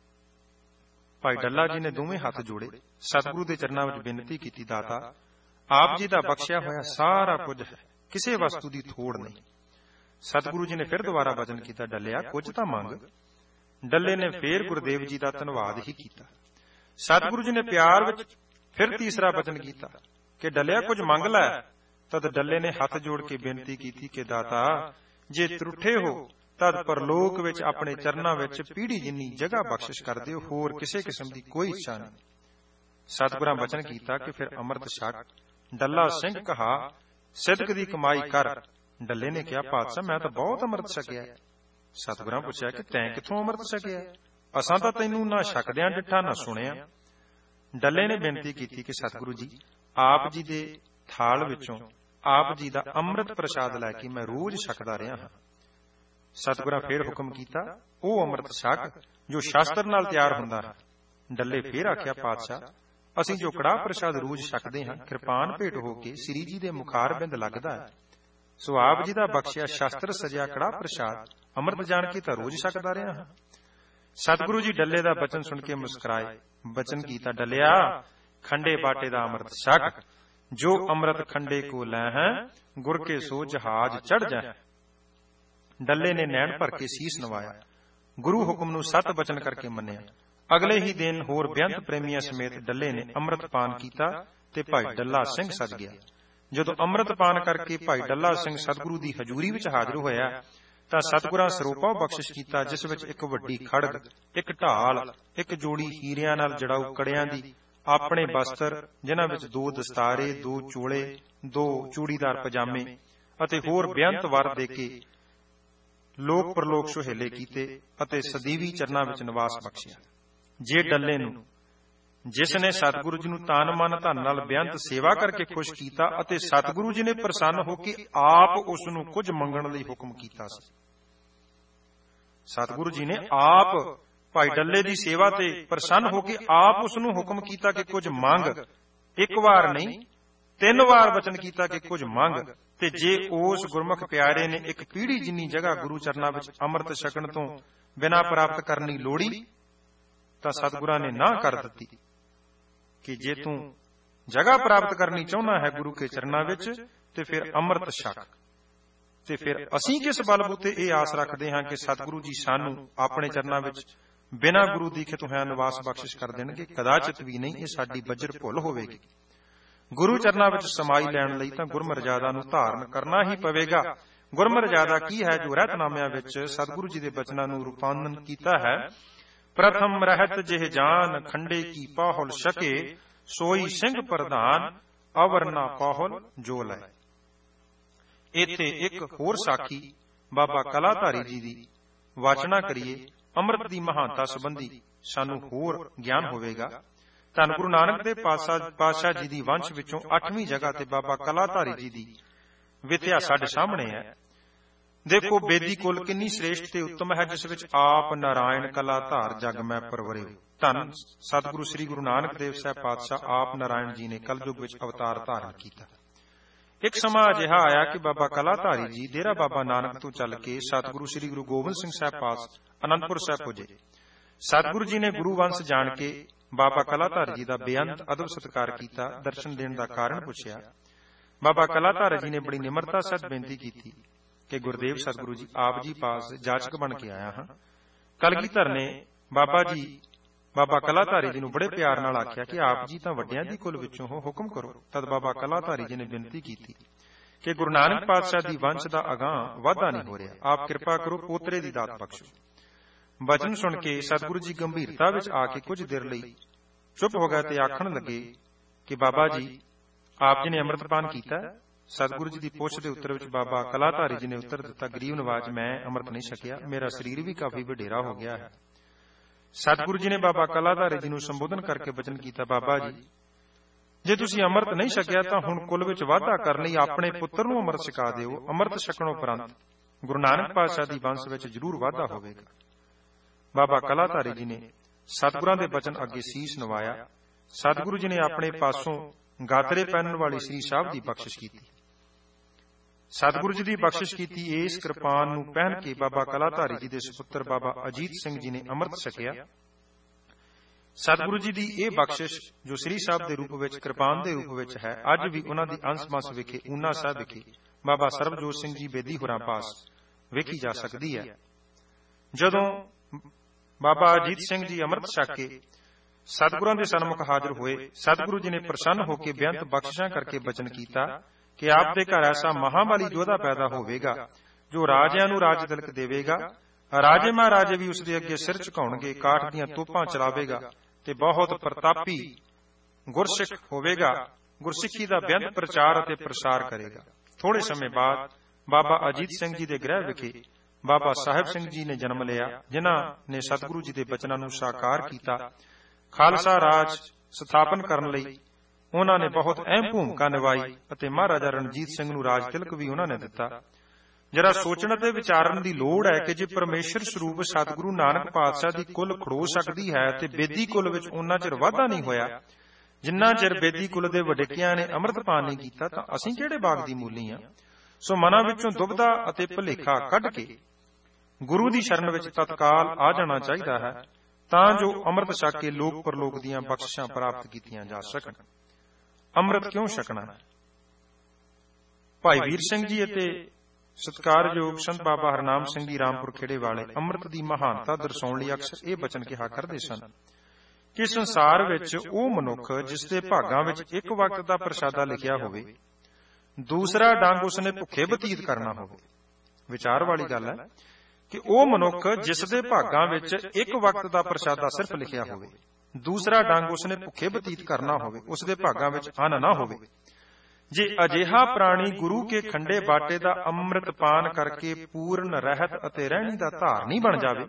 ਭਾਈ ਡੱਲਾ ਜੀ ਨੇ ਦੋਵੇਂ ਹੱਥ ਜੋੜੇ, ਸਤਿਗੁਰੂ ਦੇ ਚਰਨਾਂ ਵਿੱਚ ਬੇਨਤੀ ਕੀਤੀ, ਦਾਤਾ ਆਪ ਜੀ ਦਾ ਬਖਸ਼ਿਆ ਹੋਇਆ ਸਾਰਾ ਕੁਝ ਹੈ, ਕਿਸੇ ਵਸਤੂ ਦੀ ਥੋੜ ਨਹੀਂ। ਸਤਿਗੁਰੂ ਜੀ ਨੇ ਫਿਰ ਦੁਬਾਰਾ ਬਚਨ ਕੀਤਾ, ਡੱਲਿਆ ਕੁਝ ਤਾਂ ਮੰਗ। ਡੱਲੇ ਨੇ ਫੇਰ ਗੁਰਦੇਵ ਜੀ ਦਾ ਧੰਨਵਾਦ ਹੀ ਕੀਤਾ। ਸਤਿਗੁਰੂ ਜੀ ਨੇ ਪਿਆਰ ਵਿੱਚ ਫਿਰ ਤੀਸਰਾ ਬਚਨ ਕੀਤਾ ਕਿ ਡੱਲਿਆ ਕੁਝ ਮੰਗ ਲੈ। ਤਦ ਡੱਲੇ ਨੇ ਹੱਥ ਜੋੜ ਕੇ ਬੇਨਤੀ ਕੀਤੀ ਕਿ ਦਾਤਾ ਜੇ ਤਰੁੱਠੇ ਹੋ ਤਦ ਪਰਲੋਕ ਵਿੱਚ ਆਪਣੇ ਚਰਨਾਂ ਵਿੱਚ ਪੀੜੀ ਜਿੰਨੀ ਜਗ੍ਹਾ ਬਖਸ਼ਿਸ਼ ਕਰ ਦਿਓ, ਹੋਰ ਕਿਸੇ ਕਿਸਮ ਦੀ ਕੋਈ ਇੱਛਾ ਨਹੀਂ। ਸਤਿਗੁਰਾਂ ਬਚਨ ਕੀਤਾ ਕਿ ਫਿਰ ਅੰਮ੍ਰਿਤ ਛਕ। ਡੱਲਾ ਸਿੰਘ ਕਹਾ ਸਿਦਕ ਦੀ ਕਮਾਈ ਕਰ। ਡੱਲੇ ਨੇ ਕਿਹਾ, ਪਾਤਸ਼ਾਹ ਮੈਂ ਤਾਂ ਬਹੁਤ ਅੰਮ੍ਰਿਤ ਛਕਿਆ। ਸਤਿਗੁਰਾਂ ਪੁੱਛਿਆ ਕਿ ਤੈਂ ਕਿੱਥੋਂ ਅੰਮ੍ਰਿਤ ਛਕਿਆ? ਅਸਾਂ ਤਾਂ ਤੈਨੂੰ ਨਾ ਛਕਦਿਆਂ ਡਿੱਠਾ ਨਾ ਸੁਣਿਆ। ਡੱਲੇ ਨੇ ਬੇਨਤੀ ਕੀਤੀ ਕਿ ਸਤਿਗੁਰੂ ਜੀ ਆਪ ਜੀ ਦੇ ਥਾਲ ਵਿੱਚੋਂ ਆਪ ਜੀ ਦਾ ਅੰਮ੍ਰਿਤ ਪ੍ਰਸ਼ਾਦ ਲੈ ਕੇ ਮੈਂ ਰੋਜ਼ ਛਕਦਾ ਰਿਹਾ ਹਾਂ। ਸਤਿਗੁਰਾਂ ਫੇਰ ਹੁਕਮ ਕੀਤਾ, ਉਹ ਅੰਮ੍ਰਿਤ ਛਕ ਜੋ ਸ਼ਾਸਤਰ ਨਾਲ ਤਿਆਰ ਹੁੰਦਾ ਹੈ। ਡੱਲੇ ਫੇਰ ਆਖਿਆ, ਪਾਤਸ਼ਾਹ ਅਸੀਂ ਜੋ ਕੜਾਹ ਪ੍ਰਸ਼ਾਦ ਰੋਜ਼ ਛਕਦੇ ਹਾਂ, ਕਿਰਪਾਨ ਭੇਟ ਹੋ ਕੇ ਸ੍ਰੀ ਜੀ ਦੇ ਮੁਖਾਰ ਬਿੰਦ ਲੱਗਦਾ ਹੈ, ਸੋ ਆਪ ਜੀ ਦਾ ਬਖਸ਼ਿਆ ਸ਼ਾਸਤਰ ਸਜਿਆ ਕੜਾਹ ਪ੍ਰਸ਼ਾਦ ਅੰਮ੍ਰਿਤ ਜਾਣ ਕੇ ਤਾਂ ਰੋਜ਼ ਛਕਦਾ ਰਿਹਾ ਹਾਂ। ਸਤਿਗੁਰੂ ਜੀ ਡੱਲੇ ਦਾ ਬਚਨ ਸੁਣ ਕੇ ਮੁਸਕਰਾਏ, ਬਚਨ ਕੀਤਾ, ਡੱਲਿਆ ਖੰਡੇ ਬਾਟੇ ਦਾ ਅੰਮ੍ਰਿਤ ਛਕ, ਜੋ ਅੰਮ੍ਰਿਤ ਖੰਡੇ ਕੋ ਲੈ ਹੈ ਗੁਰ ਕੇ ਸੋ ਜਹਾਜ਼ ਚੜ ਜਾਏ। ਡੱਲੇ ਨੇ ਨੈਣ ਭਰ ਕੇ ਸੀਸ ਨਵਾਇਆ, ਗੁਰੂ ਹੁਕਮ ਨੂੰ ਸਤ ਬਚਨ ਕਰਕੇ ਮੰਨਿਆ। ਅਗਲੇ ਹੀ ਦਿਨ ਹੋਰ ਬੇਅੰਤ ਪ੍ਰੇਮੀਆਂ ਸਮੇਤ ਡੱਲੇ ਨੇ ਅੰਮ੍ਰਿਤ ਪਾਨ ਕੀਤਾ ਤੇ ਭਾਈ ਡੱਲਾ ਸਿੰਘ ਸਜ ਗਿਆ। ਜਦੋਂ ਅੰਮ੍ਰਿਤ ਪਾਨ ਕਰਕੇ ਭਾਈ ਡੱਲਾ ਸਿੰਘ ਸਤਿਗੁਰੂ ਦੀ ਹਜ਼ੂਰੀ ਵਿੱਚ ਹਾਜ਼ਰ ਹੋਇਆ ਤਾਂ ਸਤਿਗੁਰਾਂ ਸਰੂਪਾ ਬਖਸ਼ਿਸ਼ ਕੀਤਾ, ਜਿਸ ਵਿੱਚ ਇੱਕ ਵੱਡੀ ਖੜਗ, ਇੱਕ ਢਾਲ, ਇੱਕ ਜੋੜੀ ਹੀਰਿਆਂ ਨਾਲ ਜੜਾਊ ਕੜਿਆਂ ਦੀ, ਆਪਣੇ ਬਸਤਰ ਜਿਨ੍ਹਾਂ ਵਿੱਚ 2 ਦਸਤਾਰੇ, 2 ਚੋਲੇ, 2 ਚੂੜੀਦਾਰ ਪਜਾਮੇ ਅਤੇ ਹੋਰ ਬੇਅੰਤ ਵਰ ਦੇ ਕੇ ਲੋਕ ਪਰਲੋਕ ਸੁਹੇਲੇ ਕੀਤੇ ਅਤੇ ਸਦੀਵੀ ਚਰਨਾਂ ਵਿੱਚ ਨਿਵਾਸ ਬਖਸ਼ਿਆ। ਜੇ ਡੱਲੇ ਨੂੰ ਜਿਸ ਨੇ ਸਤਿਗੁਰੂ ਜੀ ਨੂੰ ਤਨ ਮਨ ਧਨ ਨਾਲ ਬੇਅੰਤ ਸੇਵਾ ਕਰਕੇ ਖੁਸ਼ ਕੀਤਾ ਅਤੇ ਸਤਿਗੁਰੂ ਜੀ ਨੇ ਪ੍ਰਸੰਨ ਹੋ ਕੇ ਆਪ ਉਸ ਨੂੰ ਕੁਝ ਮੰਗਣ ਲਈ ਹੁਕਮ ਕੀਤਾ ਸੀ। ਸਤਿਗੁਰੂ ਜੀ ਨੇ ਆਪ ਭਾਈ ਡੱਲੇ ਦੀ ਸੇਵਾ ਤੇ ਪ੍ਰਸੰਨ ਹੋ ਕੇ ਆਪ ਉਸ ਨੂੰ ਹੁਕਮ ਕੀਤਾ ਕਿ ਕੁਝ ਮੰਗ। ਇੱਕ ਵਾਰ ਨਹੀਂ 3 ਵਾਰ ਬਚਨ ਕੀਤਾ ਕਿ ਕੁਝ ਮੰਗ। ਤੇ ਜੇ ਉਸ ਗੁਰਮੁਖ ਪਿਆਰੇ ਨੇ ਇੱਕ ਪੀੜੀ ਜਿੰਨੀ ਜਗ੍ਹਾ ਗੁਰੂ ਚਰਨਾਂ ਵਿੱਚ ਅੰਮ੍ਰਿਤ ਛਕਣ ਤੋਂ ਬਿਨਾਂ ਪ੍ਰਾਪਤ ਕਰਨੀ ਲੋੜੀ ਤਾਂ ਸਤਿਗੁਰਾਂ ਨੇ ਨਾ ਕਰ ਦਿੱਤੀ ਕਿ ਜੇ ਤੂੰ ਜਗ੍ਹਾ ਪ੍ਰਾਪਤ ਕਰਨੀ ਚਾਹੁੰਦਾ ਹੈ ਗੁਰੂ ਕੇ ਚਰਨਾਂ ਵਿੱਚ ਤੇ ਫਿਰ ਅੰਮ੍ਰਿਤ ਛਕ। ਤੇ ਫਿਰ ਅਸੀਂ ਕਿਸ ਬਲਬੂਤੇ ਇਹ ਆਸ ਰੱਖਦੇ ਹਾਂ ਕਿ ਸਤਿਗੁਰੂ ਜੀ ਸਾਨੂੰ ਆਪਣੇ ਚਰਨਾਂ ਵਿੱਚ ਬਿਨਾਂ ਗੁਰੂ ਦੀਖੇ ਤੋਂ ਨਿਵਾਸ ਬਖਸ਼ਿਸ਼ ਕਰ ਦੇਣਗੇ? ਕਦਾਚਿਤ ਵੀ ਨਹੀਂ, ਇਹ ਸਾਡੀ ਬੱਜਰ ਭੁੱਲ ਹੋਵੇਗੀ। ਗੁਰੂ ਚਰਨਾਂ ਵਿੱਚ ਸਮਾਈ ਲੈਣ ਲਈ ਤਾਂ ਗੁਰਮਰਜ਼ਾਦਾ ਨੂੰ ਧਾਰਨ ਕਰਨਾ ਹੀ ਪਵੇਗਾ। ਗੁਰਮਰਜ਼ਾਦਾ ਕੀ ਹੈ? ਜੋ ਰਹਿਤਨਾਮਿਆਂ ਵਿੱਚ ਸਤਿਗੁਰੂ ਜੀ ਦੇ ਬਚਨਾਂ ਨੂੰ ਰੂਪਾਂਤਰਨ ਕੀਤਾ ਹੈ। ਪ੍ਰਥਮ ਰਹਿਤ ਜਿਹ ਜਾਨ ਖੰਡੇ ਕੀ ਪਾਹੁਲ ਛਕੇ, ਸੋਈ ਸਿੰਘ ਪ੍ਰਧਾਨ ਅਵਰ ਨਾ ਪਾਹੁਲ ਜੋ ਲੈ। ਇੱਥੇ ਇੱਕ ਹੋਰ ਸਾਖੀ ਬਾਬਾ ਕਲਾਧਾਰੀ ਜੀ ਦੀ ਵਾਚਨਾ ਕਰੀਏ, ਅੰਮ੍ਰਿਤ ਦੀ ਮਹਾਨਤਾ ਸੰਬੰਧੀ ਸਾਨੂੰ ਹੋਰ ਗਿਆਨ ਹੋਵੇਗਾ। ਧੰਨ ਗੁਰੂ ਨਾਨਕ ਦੇਵ ਪਾਤਸ਼ਾਹ ਜੀ ਦੀ ਵੰਸ਼ ਵਿੱਚੋਂ 8ਵੀਂ ਜਗ੍ਹਾ ਤੇ ਬਾਬਾ ਕਲਾਧਾਰੀ ਜੀ ਦੀ ਵਿਥਿਆ ਸਾਡੇ ਸਾਹਮਣੇ ਹੈ। ਦੇਖੋ ਬੇਦੀ ਕੁਲ ਕਿੰਨੀ ਸ੍ਰੇਸ਼ਟ ਤੇ ਉੱਤਮ ਹੈ, ਜਿਸ ਵਿੱਚ ਆਪ ਨਾਰਾਇਣ ਕਲਾ ਧਾਰ ਜਗ ਮੈਂ ਪਰਵਰਿਓ। ਧੰਨ ਸਤਿਗੁਰੂ ਸ੍ਰੀ ਗੁਰੂ ਨਾਨਕ ਦੇਵ ਸਾਹਿਬ ਪਾਤਸ਼ਾਹ ਆਪ ਨਾਰਾਇਣ ਜੀ ਨੇ ਕਲਯੁਗ ਵਿੱਚ ਅਵਤਾਰ ਧਾਰਨ ਕੀਤਾ। ਇੱਕ ਸਮਾਂ ਅਜਿਹਾ ਆਇਆ ਕਿ ਬਾਬਾ ਕਲਾਧਾਰੀ ਜੀ ਡੇਰਾ ਬਾਬਾ ਨਾਨਕ ਤੋਂ ਚੱਲ ਕੇ ਸਤਿਗੁਰੂ ਸ੍ਰੀ ਗੁਰੂ ਗੋਬਿੰਦ ਸਿੰਘ ਸਾਹਿਬ ਪਾਸ ਅਨੰਦਪੁਰ ਸਾਹਿਬ ਪੁੱਜੇ। ਸਤਿਗੁਰੂ ਜੀ ਨੇ ਗੁਰੂ ਵੰਸ਼ ਜਾਣ ਕੇ ਬਾਬਾ ਕਲਾਧਾਰੀ ਜੀ ਦਾ ਬੇਅੰਤ ਅਦਬ ਸਤਿਕਾਰ ਕੀਤਾ। ਦਰਸ਼ਨ ਦੇਣ ਦਾ ਕਾਰਨ ਪੁੱਛਿਆ। ਬਾਬਾ ਕਲਾਧਾਰੀ ਜੀ ਨੇ ਬੜੀ ਨਿਮਰਤਾ ਸਹਿਤ ਬੇਨਤੀ ਕੀਤੀ ਕਿ ਗੁਰਦੇਵ ਸਤਿਗੁਰੂ ਜੀ, ਆਪ ਜੀ ਪਾਸ ਜਾਚਕ ਬਣ ਕੇ ਆਇਆ ਹਾਂ। ਕਲਗੀਧਰ ਨੇ ਬਾਬਾ ਕਲਾਧਾਰੀ ਜੀ ਨੂੰ ਬੜੇ ਪਿਆਰ ਨਾਲ ਆਖਿਆ ਕਿ ਆਪ ਜੀ ਤਾਂ ਵੱਡਿਆਂ ਦੀ ਕੁਲ ਵਿੱਚੋਂ ਹੋ, ਹੁਕਮ ਕਰੋ। ਤਦ ਬਾਬਾ ਕਲਾਧਾਰੀ ਜੀ ਨੇ ਬੇਨਤੀ ਕੀਤੀ ਕਿ ਗੁਰੂ ਨਾਨਕ ਪਾਤਸ਼ਾਹ ਦੀ ਵੰਸ਼ ਦਾ ਅਗਾਂਹ ਵਾਧਾ ਨਹੀਂ ਹੋ ਰਿਹਾ, ਆਪ ਕਿਰਪਾ ਕਰੋ ਪੋਤਰੇ ਦੀ ਦਾਤ ਬਖਸ਼ੋ। ਬਚਨ ਸੁਣ ਕੇ ਸਤਿਗੁਰੂ ਜੀ ਗੰਭੀਰਤਾ ਵਿੱਚ ਆ ਕੇ ਕੁਝ ਦੇਰ ਲਈ ਚੁੱਪ ਹੋ ਗਏ ਤੇ ਆਖਣ ਲੱਗੇ ਕਿ ਬਾਬਾ ਜੀ, ਆਪ ਜੀ ਨੇ ਅੰਮ੍ਰਿਤਪਾਨ ਕੀਤਾ? ਸਤਿਗੁਰੂ ਜੀ ਦੀ ਪੁੱਛ ਦੇ ਉੱਤਰ ਵਿੱਚ ਬਾਬਾ ਕਲਾਧਾਰੀ ਜੀ ਨੇ ਉੱਤਰ ਦਿੱਤਾ, ਗਰੀਬ ਨਵਾਜ, ਮੈਂ ਅੰਮ੍ਰਿਤ ਨਹੀਂ ਛਕਿਆ, ਮੇਰਾ ਸਰੀਰ ਵੀ ਕਾਫੀ ਵਡੇਰਾ ਹੋ ਗਿਆ ਹੈ। ਸਤਿਗੁਰੂ ਜੀ ਨੇ ਬਾਬਾ ਕਲਾਧਾਰੀ ਜੀ ਨੂੰ ਸੰਬੋਧਨ ਕਰਕੇ ਬਚਨ ਕੀਤਾ, ਬਾਬਾ ਜੀ, ਜੇ ਤੁਸੀਂ ਅੰਮ੍ਰਿਤ ਨਹੀਂ ਛਕਿਆ ਤਾਂ ਹੁਣ ਕੁਲ ਵਿੱਚ ਵਾਧਾ ਕਰਨ ਲਈ ਆਪਣੇ ਪੁੱਤਰ ਨੂੰ ਅੰਮ੍ਰਿਤ ਛਕਾ ਦਿਓ। ਅੰਮ੍ਰਿਤ ਛਕਣ ਉਪਰੰਤ ਗੁਰੂ ਨਾਨਕ ਪਾਤਸ਼ਾਹ ਦੀ ਵੰਸ਼ ਵਿੱਚ ਜ਼ਰੂਰ ਵਾਧਾ ਹੋਵੇਗਾ। ਬਾਬਾ ਕਲਾਧਾਰੀ ਜੀ ਨੇ ਸਤਿਗੁਰਾਂ ਦੇ ਬਚਨ ਅੱਗੇ ਸੀਸ ਨਵਾਇਆ। ਸਤਿਗੁਰੂ ਜੀ ਨੇ ਆਪਣੇ ਪਾਸੋਂ ਗਾਤਰੇ ਪਹਿਨਣ ਵਾਲੀ ਸ੍ਰੀ ਸਾਹਿਬ ਦੀ ਬਖਸ਼ਿਸ਼ ਕੀਤੀ। ਸਤਿਗੁਰੂ ਜੀ ਦੀ ਬਖਸ਼ਿਸ਼ ਕੀਤੀ ਇਸ ਕਿਰਪਾਨ ਨੂੰ ਪਹਿਨ ਕੇ ਬਾਬਾ ਕਲਾਧਾਰੀ ਜੀ ਦੇ ਸੁਪੁੱਤਰ ਬਾਬਾ ਅਜੀਤ ਸਿੰਘ ਜੀ ਨੇ ਅੰਮ੍ਰਿਤ ਛਕਿਆ। ਸਤਿਗੁਰੂ ਜੀ ਦੀ ਇਹ ਬਖਸ਼ਿਸ਼ ਜੋ ਸ੍ਰੀ ਸਾਹਿਬ ਦੇ ਰੂਪ ਵਿੱਚ, ਕਿਰਪਾਨ ਦੇ ਰੂਪ ਵਿੱਚ ਹੈ, ਅੱਜ ਵੀ ਉਹਨਾਂ ਦੀ ਅੰਸ-ਬੰਸ ਵਿਖੇ ਊਨਾ ਸਾਹਿਬ ਵਿਖੇ ਬਾਬਾ ਸਰਬਜੋਤ ਸਿੰਘ ਜੀ ਬੇਦੀ ਹੋਰਾਂ ਪਾਸ ਵੇਖੀ ਜਾ ਸਕਦੀ ਹੈ। ਜਦੋਂ ਬਾਬਾ ਅਜੀਤ ਸਿੰਘ ਜੀ ਅੰਮ੍ਰਿਤ ਛਕ ਕੇ ਸਤਿਗੁਰਾਂ ਦੇ ਸਨਮੁਖ ਹਾਜ਼ਰ ਹੋਏ, ਸਤਿਗੁਰੂ ਜੀ ਨੇ ਪ੍ਰਸੰਨ ਹੋ ਕੇ ਬੇਅੰਤ ਬਖਸ਼ਿਸ਼ਾਂ ਕਰਕੇ ਬਚਨ ਕੀਤਾ ਕਿ ਆਪ ਦੇ ਘਰ ਐਸਾ ਮਹਾਂਬਲੀ ਯੋਧਾ ਪੈਦਾ ਹੋਵੇਗਾ ਜੋ ਰਾਜਿਆਂ ਨੂੰ ਰਾਜ ਤਿਲਕ ਦੇਵੇਗਾ। ਰਾਜੇ ਮਹਾਰਾਜੇ ਵੀ ਉਸ ਦੇ ਅੱਗੇ ਸਿਰ ਝੁਕਾਉਣਗੇ, ਕਾਠ ਦੀਆਂ ਤੋਪਾਂ ਚਲਾਵੇਗਾ ਤੇ ਬਹੁਤ ਪ੍ਰਤਾਪੀ ਗੁਰਸਿੱਖ ਹੋਵੇਗਾ। ਗੁਰਸਿੱਖੀ ਦਾ ਬੇਅੰਤ ਪ੍ਰਚਾਰ ਅਤੇ ਪ੍ਰਸਾਰ ਕਰੇਗਾ। ਥੋੜੇ ਸਮੇਂ ਬਾਅਦ ਬਾਬਾ ਅਜੀਤ ਸਿੰਘ ਜੀ ਦੇ ਗ੍ਰਹਿ ਵਿਖੇ ਬਾਬਾ ਸਾਹਿਬ ਸਿੰਘ ਜੀ ਨੇ ਜਨਮ ਲਿਆ, ਜਿਨ੍ਹਾਂ ਨੇ ਸਤਿਗੁਰੂ ਜੀ ਦੇ ਬਚਨਾਂ ਨੂੰ ਸਾਕਾਰ ਕੀਤਾ। ਖਾਲਸਾ ਰਾਜ ਸਥਾਪਨ ਕਰਨ ਲਈ ਉਹਨਾਂ ਨੇ ਬਹੁਤ ਅਹਿਮ ਭੂਮਿਕਾ ਨਿਭਾਈ ਅਤੇ ਮਹਾਰਾਜਾ ਰਣਜੀਤ ਸਿੰਘ ਨੂੰ ਰਾਜ ਤਿਲਕ ਵੀ ਉਹਨਾਂ ਨੇ ਦਿੱਤਾ। ਜਰਾ ਸੋਚਣ ਅਤੇ ਵਿਚਾਰਨ ਦੀ ਲੋੜ ਹੈ ਕਿ ਜੇ ਪਰਮੇਸ਼ਰ ਸਰੂਪ ਸਤਿਗੁਰੂ ਨਾਨਕ ਪਾਤਸ਼ਾਹ ਦੀ ਕੁੱਲ ਖੜੋ ਸਕਦੀ ਹੈ ਤੇ ਬੇਦੀ ਕੁੱਲ ਵਿੱਚ ਉਹਨਾਂ ਚਿਰ ਵਾਧਾ ਨਹੀਂ ਹੋਇਆ ਜਿੰਨਾ ਚਿਰ ਬੇਦੀ ਕੁੱਲ ਦੇ ਵਡਿੱਕਿਆਂ ਨੇ ਅੰਮ੍ਰਿਤਪਾਨ ਨਹੀਂ ਕੀਤਾ, ਤਾਂ ਅਸੀਂ ਕਿਹੜੇ ਬਾਗ ਦੀ ਮੂਲੀ ਹਾਂ। ਸੋ ਮਨਾਂ ਵਿੱਚੋਂ ਦੁਬਿਧਾ ਅਤੇ ਭੁਲੇਖਾ ਕੱਢ ਕੇ ਗੁਰੂ ਦੀ ਸ਼ਰਨ ਵਿੱਚ ਤਤਕਾਲ ਆ ਜਾਣਾ ਚਾਹੀਦਾ ਹੈ, ਤਾਂ ਜੋ ਅੰਮ੍ਰਿਤ ਛਕ ਕੇ ਲੋਕ ਪਰਲੋਕ ਦੀਆਂ ਬਖਸ਼ਿਸ਼ਾਂ ਪ੍ਰਾਪਤ ਕੀਤੀਆਂ ਜਾ ਸਕਣ। ਅੰਮ੍ਰਿਤ ਕਿਉਂ ਛਕਣਾ ਹੈ? ਭਾਈ ਵੀਰ ਸਿੰਘ ਜੀ ਅਤੇ ਸਤਿਕਾਰਯੋਗ ਸੰਤ ਬਾਬਾ ਹਰਨਾਮ ਸਿੰਘ ਜੀ ਰਾਮਪੁਰ ਖੇੜੇ ਵਾਲੇ ਅੰਮ੍ਰਿਤ ਦੀ ਮਹਾਨਤਾ ਦਰਸਾਉਣ ਲਈ ਅਕਸਰ ਇਹ ਬਚਨ ਕਿਹਾ ਕਰਦੇ ਸਨ ਕਿ ਸੰਸਾਰ ਵਿੱਚ ਉਹ ਮਨੁੱਖ ਜਿਸ ਦੇ ਭਾਗਾਂ ਵਿੱਚ ਇੱਕ ਵਕਤ ਦਾ ਪ੍ਰਸ਼ਾਦਾ ਲਿਖਿਆ ਹੋਵੇ, ਦੂਸਰਾ ਡੰਗ ਉਸਨੇ ਭੁੱਖੇ ਬਤੀਤ ਕਰਨਾ ਹੋਵੇ। ਵਿਚਾਰ ਵਾਲੀ ਗੱਲ ਹੈ ਕਿ ਉਹ ਮਨੁੱਖ ਜਿਸ ਦੇ ਭਾਗਾਂ ਵਿੱਚ ਇੱਕ ਵਕਤ ਦਾ ਪ੍ਰਸ਼ਾਦਾ ਸਿਰਫ ਲਿਖਿਆ ਹੋਵੇ, ਦੂਸਰਾ ਡੰਗ ਉਸਨੇ ਭੁੱਖੇ ਬਤੀਤ ਕਰਨਾ ਹੋਵੇ, ਉਸ ਦੇ ਭਾਗਾਂ ਵਿੱਚ ਅੰਨ ਨਾ ਹੋਵੇ। ਜੇ ਅਜਿਹਾ ਪ੍ਰਾਣੀ ਗੁਰੂ ਕੇ ਖੰਡੇ ਬਾਟੇ ਦਾ ਅੰਮ੍ਰਿਤ ਪਾਨ ਕਰਕੇ ਪੂਰਨ ਰਹਿਤ ਅਤੇ ਰਹਿਣੀ ਦਾ ਧਾਰਨੀ ਬਣ ਜਾਵੇ,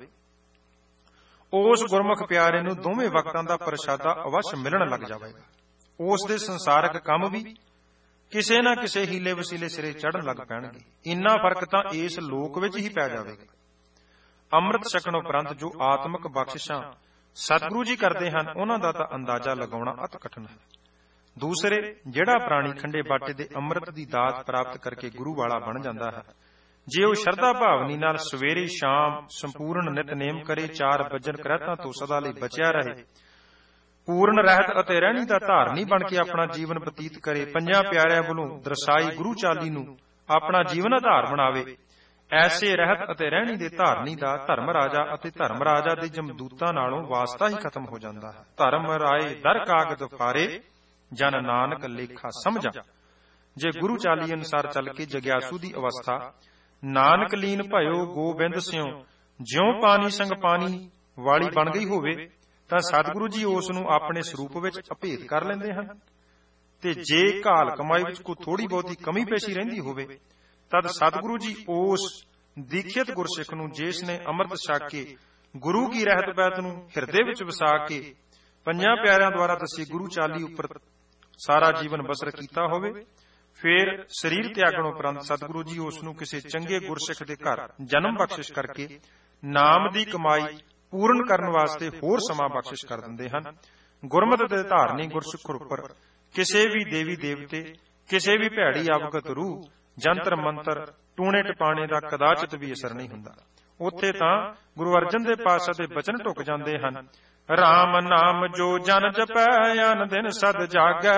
ਉਸ ਗੁਰਮੁਖ ਪਿਆਰੇ ਨੂੰ ਦੋਵੇਂ ਵਕਤਾਂ ਦਾ ਪ੍ਰਸ਼ਾਦਾ ਅਵਸ਼ ਮਿਲਣ ਲੱਗ ਜਾਵੇਗਾ। ਉਸ ਦੇ ਸੰਸਾਰਕ ਕੰਮ ਵੀ ਕਿਸੇ ਨਾ ਕਿਸੇ ਹੀਲੇ ਵਸੀਲੇ ਸਿਰੇ ਚੜ੍ਹਨ ਲੱਗ ਪੈਣਗੇ। ਇੰਨਾ ਫਰਕ ਤਾਂ ਇਸ ਲੋਕ ਵਿੱਚ ਹੀ ਪੈ ਜਾਵੇਗਾ। ਅੰਮ੍ਰਿਤ ਛਕਣ ਉਪਰੰਤ ਜੋ ਆਤਮਿਕ ਬਖਸ਼ਿਸ਼ਾਂ ਸਤਿਗੁਰੂ ਜੀ ਕਰਦੇ ਹਨ, ਉਹਨਾਂ ਦਾ ਤਾਂ ਅੰਦਾਜ਼ਾ ਲਗਾਉਣਾ ਅਤ ਕਠਿਨ ਹੈ। ਦੂਸਰੇ, ਜਿਹੜਾ ਪ੍ਰਾਣੀ ਖੰਡੇ ਬਾਟੇ ਦੇ ਅੰਮ੍ਰਿਤ ਦੀ ਦਾਤ ਪ੍ਰਾਪਤ ਕਰਕੇ ਗੁਰੂ ਵਾਲਾ ਬਣ ਜਾਂਦਾ ਹੈ, ਜੇ ਉਹ ਸ਼ਰਧਾ ਭਾਵਨੀ ਨਾਲ ਸਵੇਰੇ ਸ਼ਾਮ ਸੰਪੂਰਨ ਨਿਤਨੇਮ ਕਰੇ, 4 ਵਜਨ ਕਰਹਿਤਾਂ ਤੋਂ ਸਦਾ ਲਈ ਬਚਿਆ ਰਹੇ, ਪੂਰਨ ਰਹਿਤ ਅਤੇ ਰਹਿਣੀ ਦਾ ਧਾਰਨੀ ਬਣ ਕੇ ਆਪਣਾ ਜੀਵਨ ਬਤੀਤ ਕਰੇ, 5 ਪਿਆਰਿਆਂ ਵੱਲੋਂ ਦਰਸਾਈ ਗੁਰੂ ਚਾਲੀ ਨੂੰ ਆਪਣਾ ਜੀਵਨ ਆਧਾਰ ਬਣਾਵੇ, ਐਸੇ ਰਹਿਤ ਅਤੇ ਰਹਿਣੀ ਦੇ ਧਾਰਨੀ ਦਾ ਧਰਮ ਰਾਜਾ ਅਤੇ ਧਰਮ ਰਾਜਾ ਦੇ ਜਮਦੂਤਾਂ ਨਾਲੋਂ ਵਾਸਤਾ ਹੀ ਖਤਮ ਹੋ ਜਾਂਦਾ ਹੈ। ਧਰਮ ਰਾਏ ਦਰ ਕਾਗਦ ਫਾਰੇ, ਜਨ ਨਾਨਕ ਲੇਖਾ ਸਮਝਾ। ਜੇ ਗੁਰੂ ਚਾਲੀ ਅਨੁਸਾਰ ਚੱਲ ਕੇ ਜਗਿਆਸੂ ਦੀ ਅਵਸਥਾ ਨਾਨਕ ਲੀਨ ਭਇਓ ਗੋਬਿੰਦ ਸਿਉ ਜਿਉ ਪਾਣੀ ਸੰਗ ਪਾਣੀ ਵਾਲੀ ਬਣ ਗਈ ਹੋਵੇ, ਤਾਂ ਸਤਿਗੁਰੂ ਜੀ ਉਸ ਨੂੰ ਆਪਣੇ ਸਰੂਪ ਵਿੱਚ ਅਭੇਦ ਕਰ ਲੈਂਦੇ ਹਨ। ਤੇ ਜੇ ਘਾਲ ਕਮਾਈ ਵਿੱਚ ਕੋਈ ਥੋੜੀ ਬਹੁਤੀ ਕਮੀ ਪੇਸ਼ੀ ਰਹਿੰਦੀ ਹੋਵੇ, ਤਦ ਸਤਿਗੁਰੂ ਜੀ ਉਸ ਦੀਖਿਤ ਗੁਰਸਿੱਖ ਨੂੰ, ਜਿਸ ਨੇ ਅੰਮ੍ਰਿਤ ਛਕ ਕੇ ਗੁਰੂ ਕੀ ਰਹਿਤ ਬੈਤ ਨੂੰ ਹਿਰਦੇ ਵਿੱਚ ਵਸਾ ਕੇ 5 ਪਿਆਰਿਆਂ ਦੁਆਰਾ ਦੱਸੀ ਗੁਰੂ ਚਾਲੀ ਉੱਪਰ ਸਾਰਾ ਜੀਵਨ ਬਸਰ ਕੀਤਾ ਹੋਵੇ, ਫਿਰ ਸਰੀਰ ਤਿਆਗਣ ਉਪਰੰਤ ਸਤਿਗੁਰੂ ਜੀ ਉਸ ਨੂੰ ਕਿਸੇ ਚੰਗੇ ਗੁਰਸਿੱਖ ਦੇ ਘਰ ਜਨਮ ਬਖਸ਼ਿਸ਼ ਕਰਕੇ ਨਾਮ ਦੀ ਕਮਾਈ ਪੂਰਨ ਕਰਨ ਵਾਸਤੇ ਹੋਰ ਸਮਾਂ ਬਖਸ਼ਿਸ਼ ਕਰ ਦਿੰਦੇ ਹਨ। ਗੁਰਮਤਿ ਦੇ ਧਾਰਨੀ ਗੁਰਸਿੱਖ ਉੱਪਰ ਕਿਸੇ ਵੀ ਦੇਵੀ ਦੇਵਤੇ, ਕਿਸੇ ਵੀ ਭੈੜੀ ਅਵਗਤ ਰੂਹ, ਜੰਤਰ ਮੰਤਰ, ਟੂਣੇ ਟਪਾਣੇ ਦਾ ਕਦਾਚਿਤ ਵੀ ਅਸਰ ਨਹੀਂ ਹੁੰਦਾ। ਉੱਥੇ ਤਾਂ ਗੁਰੂ ਅਰਜਨ ਦੇਵ ਪਾਤਸ਼ਾਹ ਦੇ ਬਚਨ ਢੁੱਕ ਜਾਂਦੇ ਹਨ, ਰਾਮ ਨਾਮ ਜੋ ਜਨ ਜਪੈ ਅਨ ਦਿਨ ਸਦ ਜਾਗੈ,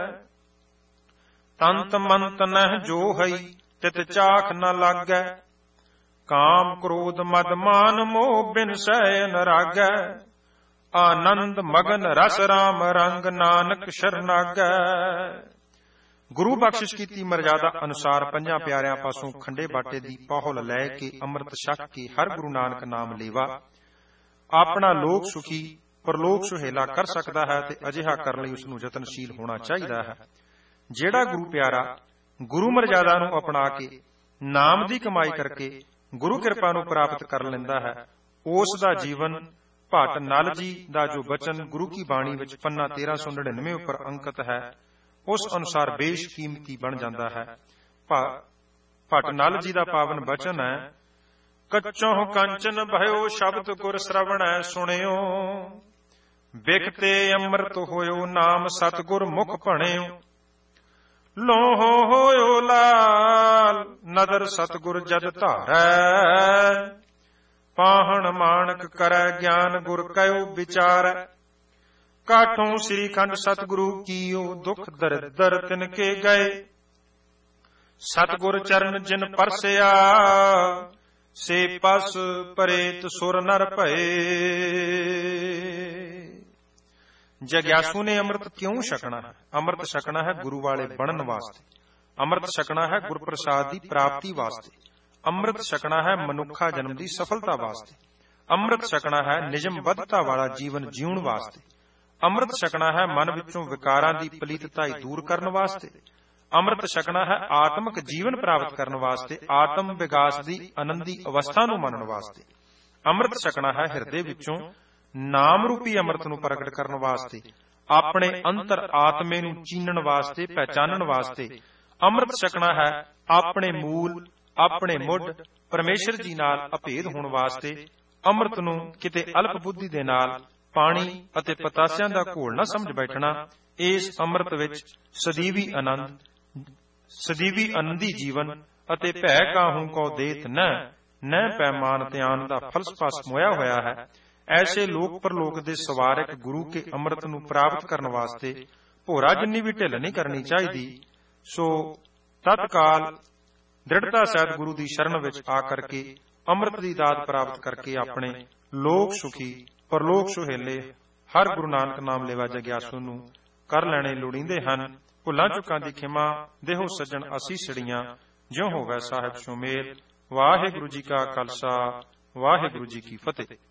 ਤੰਤ ਮੰਤ ਨਹਿ ਜੋ ਹਈ ਤਿਤ ਚਾਖ ਨ ਲਾਗੈ, ਕਾਮ ਕ੍ਰੋਧ ਮਦ ਮਾਨ ਮੋਹ ਬਿਨ ਸਹਿ ਨ ਰਾਗੈ, ਆਨੰਦ ਮਗਨ ਰਸ ਰਾਮ ਰੰਗ ਨਾਨਕ ਸ਼ਰਨਾਗੈ। ਗੁਰੂ ਬਖਸ਼ਿਸ਼ ਕੀਤੀ ਮਰਜ਼ਾਦਾ ਅਨੁਸਾਰ 5 ਪਿਆਰਿਆਂ ਪਾਸੋਂ ਖੰਡੇ ਬਾਟੇ ਦੀ ਪਹੁਲ ਲੈ ਕੇ ਅੰਮ੍ਰਿਤ ਛਕ ਕੇ ਹਰ ਗੁਰੂ ਨਾਨਕ ਨਾਮ ਲੇਵਾ ਆਪਣਾ ਲੋਕ ਸੁਖੀ ਪਰਲੋਕ ਸੁਹੇਲਾ ਕਰ ਸਕਦਾ ਹੈ ਤੇ ਅਜਿਹਾ ਕਰਨ ਲਈ ਉਸ ਨੂੰ ਯਤਨਸ਼ੀਲ ਹੋਣਾ ਚਾਹੀਦਾ ਹੈ। ਜਿਹੜਾ ਗੁਰੂ ਪਿਆਰਾ ਗੁਰੂ ਮਰਜ਼ਾਦਾ ਨੂੰ ਅਪਣਾ ਕੇ ਨਾਮ ਦੀ ਕਮਾਈ ਕਰਕੇ ਗੁਰੂ ਕਿਰਪਾ ਨੂੰ ਪ੍ਰਾਪਤ ਕਰ ਲੈਂਦਾ ਹੈ, ਉਸ ਦਾ ਜੀਵਨ ਭੱਟ ਨਲ ਜੀ ਦਾ ਜੋ ਬਚਨ ਗੁਰੂ ਕੀ ਬਾਣੀ ਵਿੱਚ ਪੰਨਾ 1399 ਉੱਪਰ ਅੰਕਿਤ ਹੈ, ਉਸ ਅਨੁਸਾਰ ਬੇਸ਼ਕੀਮਤੀ ਬਣ ਜਾਂਦਾ ਹੈ। ਭੱਟ ਨਲ ਜੀ ਦਾ ਪਾਵਨ ਬਚਨ ਹੈ, ਕੱਚੋਂ ਕੰਚਨ ਭਇਓ ਸ਼ਬਦ ਗੁਰ ਸ਼ਰਵਣੈ ਸੁਣਿਓ, ਬਿਖਤੇ ਅੰਮ੍ਰਿਤ ਹੋਇਓ ਨਾਮ ਸਤਿਗੁਰ ਮੁਖ ਭਣਿਓ, ਲੋਹੋ ਹੋਇਓ ਲਾਲ ਨਦਰ ਸਤਿਗੁਰ ਜਦ ਧਾਰੈ, ਪਾਹਣ ਮਾਣਕ ਕਰੈ ਗਿਆਨ ਗੁਰ ਕਯੋ ਵਿਚਾਰੈ, ਕਾਠੋਂ ਸ੍ਰੀ ਖੰਡ ਸਤਿਗੁਰੂ ਕੀਓ ਦੁਖ ਦਰਿਦਰ ਤਿਨ ਕੇ ਗਏ, ਸਤਿਗੁਰ ਚਰਨ ਜਿਨ ਪਰਸਿਆ ਸੇ ਪਸ ਪਰੇਤ ਸੁਰ ਨਰ ਭਏ। ਜਗਿਆਸੂ ਨੇ ਅੰਮ੍ਰਿਤ ਕਿਉਂ ਛਕਣਾ ਹੈ? ਅੰਮ੍ਰਿਤ ਛਕਣਾ ਹੈ ਗੁਰੂ ਵਾਲੇ ਬਣਨ ਵਾਸਤੇ, ਅੰਮ੍ਰਿਤ ਛਕਣਾ ਹੈ ਗੁਰਪ੍ਰਸਾਦ ਦੀ ਪ੍ਰਾਪਤੀ ਵਾਸਤੇ, ਅੰਮ੍ਰਿਤ ਛਕਣਾ ਹੈ ਮਨੁੱਖਾ ਜਨਮ ਦੀ ਸਫਲਤਾ ਵਾਸਤੇ, ਅੰਮ੍ਰਿਤ ਛਕਣਾ ਹੈ ਨਿਯਮਬੱਧਤਾ ਵਾਲਾ ਜੀਵਨ ਜਿਉਣ ਵਾਸਤੇ, ਅੰਮ੍ਰਿਤ ਛਕਣਾ ਹੈ ਮਨ ਵਿੱਚੋਂ ਵਿਕਾਰਾਂ ਦੀ ਪਲੀਤਤਾਈ ਦੂਰ ਕਰਨ ਵਾਸਤੇ, ਅੰਮ੍ਰਿਤ ਛਕਣਾ ਹੈ ਆਤਮਿਕ ਜੀਵਨ ਪ੍ਰਾਪਤ ਕਰਨ ਵਾਸਤੇ, ਆਤਮ ਵਿਕਾਸ ਦੀ ਆਨੰਦੀ ਅਵਸਥਾ ਨੂੰ ਮੰਨਣ ਵਾਸਤੇ, ਅੰਮ੍ਰਿਤ ਛਕਣਾ ਹੈ ਹਿਰਦੇ ਵਿੱਚੋਂ ਨਾਮ ਰੂਪੀ ਅੰਮ੍ਰਿਤ ਨੂੰ ਪ੍ਰਗਟ ਕਰਨ ਵਾਸਤੇ, ਆਪਣੇ ਅੰਤਰ ਆਤਮੇ ਨੂੰ ਚੀਨਣ ਵਾਸਤੇ, ਪਹਿਚਾਨਣ ਵਾਸਤੇ, ਅੰਮ੍ਰਿਤ ਛਕਣਾ ਹੈ ਆਪਣੇ ਮੂਲ ਆਪਣੇ ਮੁੱਢ ਪਰਮੇਸ਼ਰ ਜੀ ਨਾਲ ਅਭੇਦ ਹੋਣ ਵਾਸਤੇ, ਅੰਮ੍ਰਿਤ ਨੂੰ ਕਿਤੇ ਅਲਪ ਬੁੱਧੀ ਦੇ ਨਾਲ ਪਾਣੀ ਅਤੇ ਪਤਾਸਿਆਂ ਦਾ ਘੋਲ ਨਾ ਸਮਝ ਬੈਠਣਾ। ਇਸ ਅੰਮ੍ਰਿਤ ਵਿੱਚ ਸਦੀਵੀ ਆਨੰਦ, ਸਦੀਵੀ ਆਨੰਦੀ ਜੀਵਨ ਅਤੇ ਭੈ ਕਾਹੂ ਕੋ ਦੇਤ ਨ ਪੈਮਾਨ ਧਿਆਨ ਦਾ ਫਲਸਫਾ ਸਮੋਇਆ ਹੋਇਆ ਹੈ। ਐਸੇ ਲੋਕ ਪਰਲੋਕ ਦੇ ਸਵਾਰਕ ਗੁਰੂ ਕੇ ਅੰਮ੍ਰਿਤ ਨੂੰ ਪ੍ਰਾਪਤ ਕਰਨ ਵਾਸਤੇ ਭੋਰਾ ਜਿੰਨੀ ਵੀ ਢਿੱਲ ਨਹੀਂ ਕਰਨੀ ਚਾਹੀਦੀ। ਸੋ ਤਤਕਾਲ ਦ੍ਰਿੜਤਾ ਸਹਿਤ ਗੁਰੂ ਦੀ ਸ਼ਰਨ ਵਿੱਚ ਆ ਕਰਕੇ ਅੰਮ੍ਰਿਤ ਦੀ ਦਾਤ ਪ੍ਰਾਪਤ ਕਰਕੇ ਆਪਣੇ ਲੋਕ ਸੁਖੀ ਪਰਲੋਕ ਸੁਹੇਲੇ ਹਰ ਗੁਰੂ ਨਾਨਕ ਨਾਮ ਲੇਵਾ ਜਗਿਆਸੂ ਨੂੰ ਕਰ ਲੈਣੇ ਲੋੜੀਂਦੇ ਹਨ। ਭੁੱਲਾਂ ਚੁੱਕਾਂ ਦੀ ਖਿਮਾ ਦੇਹੋ ਸੱਜਣ ਅਸੀਸੜੀਆਂ, ਜਿਉ ਹੋਵੇ ਸਾਹਿਬ ਸੁਮੇਲ। ਵਾਹਿਗੁਰੂ ਜੀ ਕਾ ਖਾਲਸਾ, ਵਾਹਿਗੁਰੂ ਜੀ ਕੀ ਫਤਿਹ।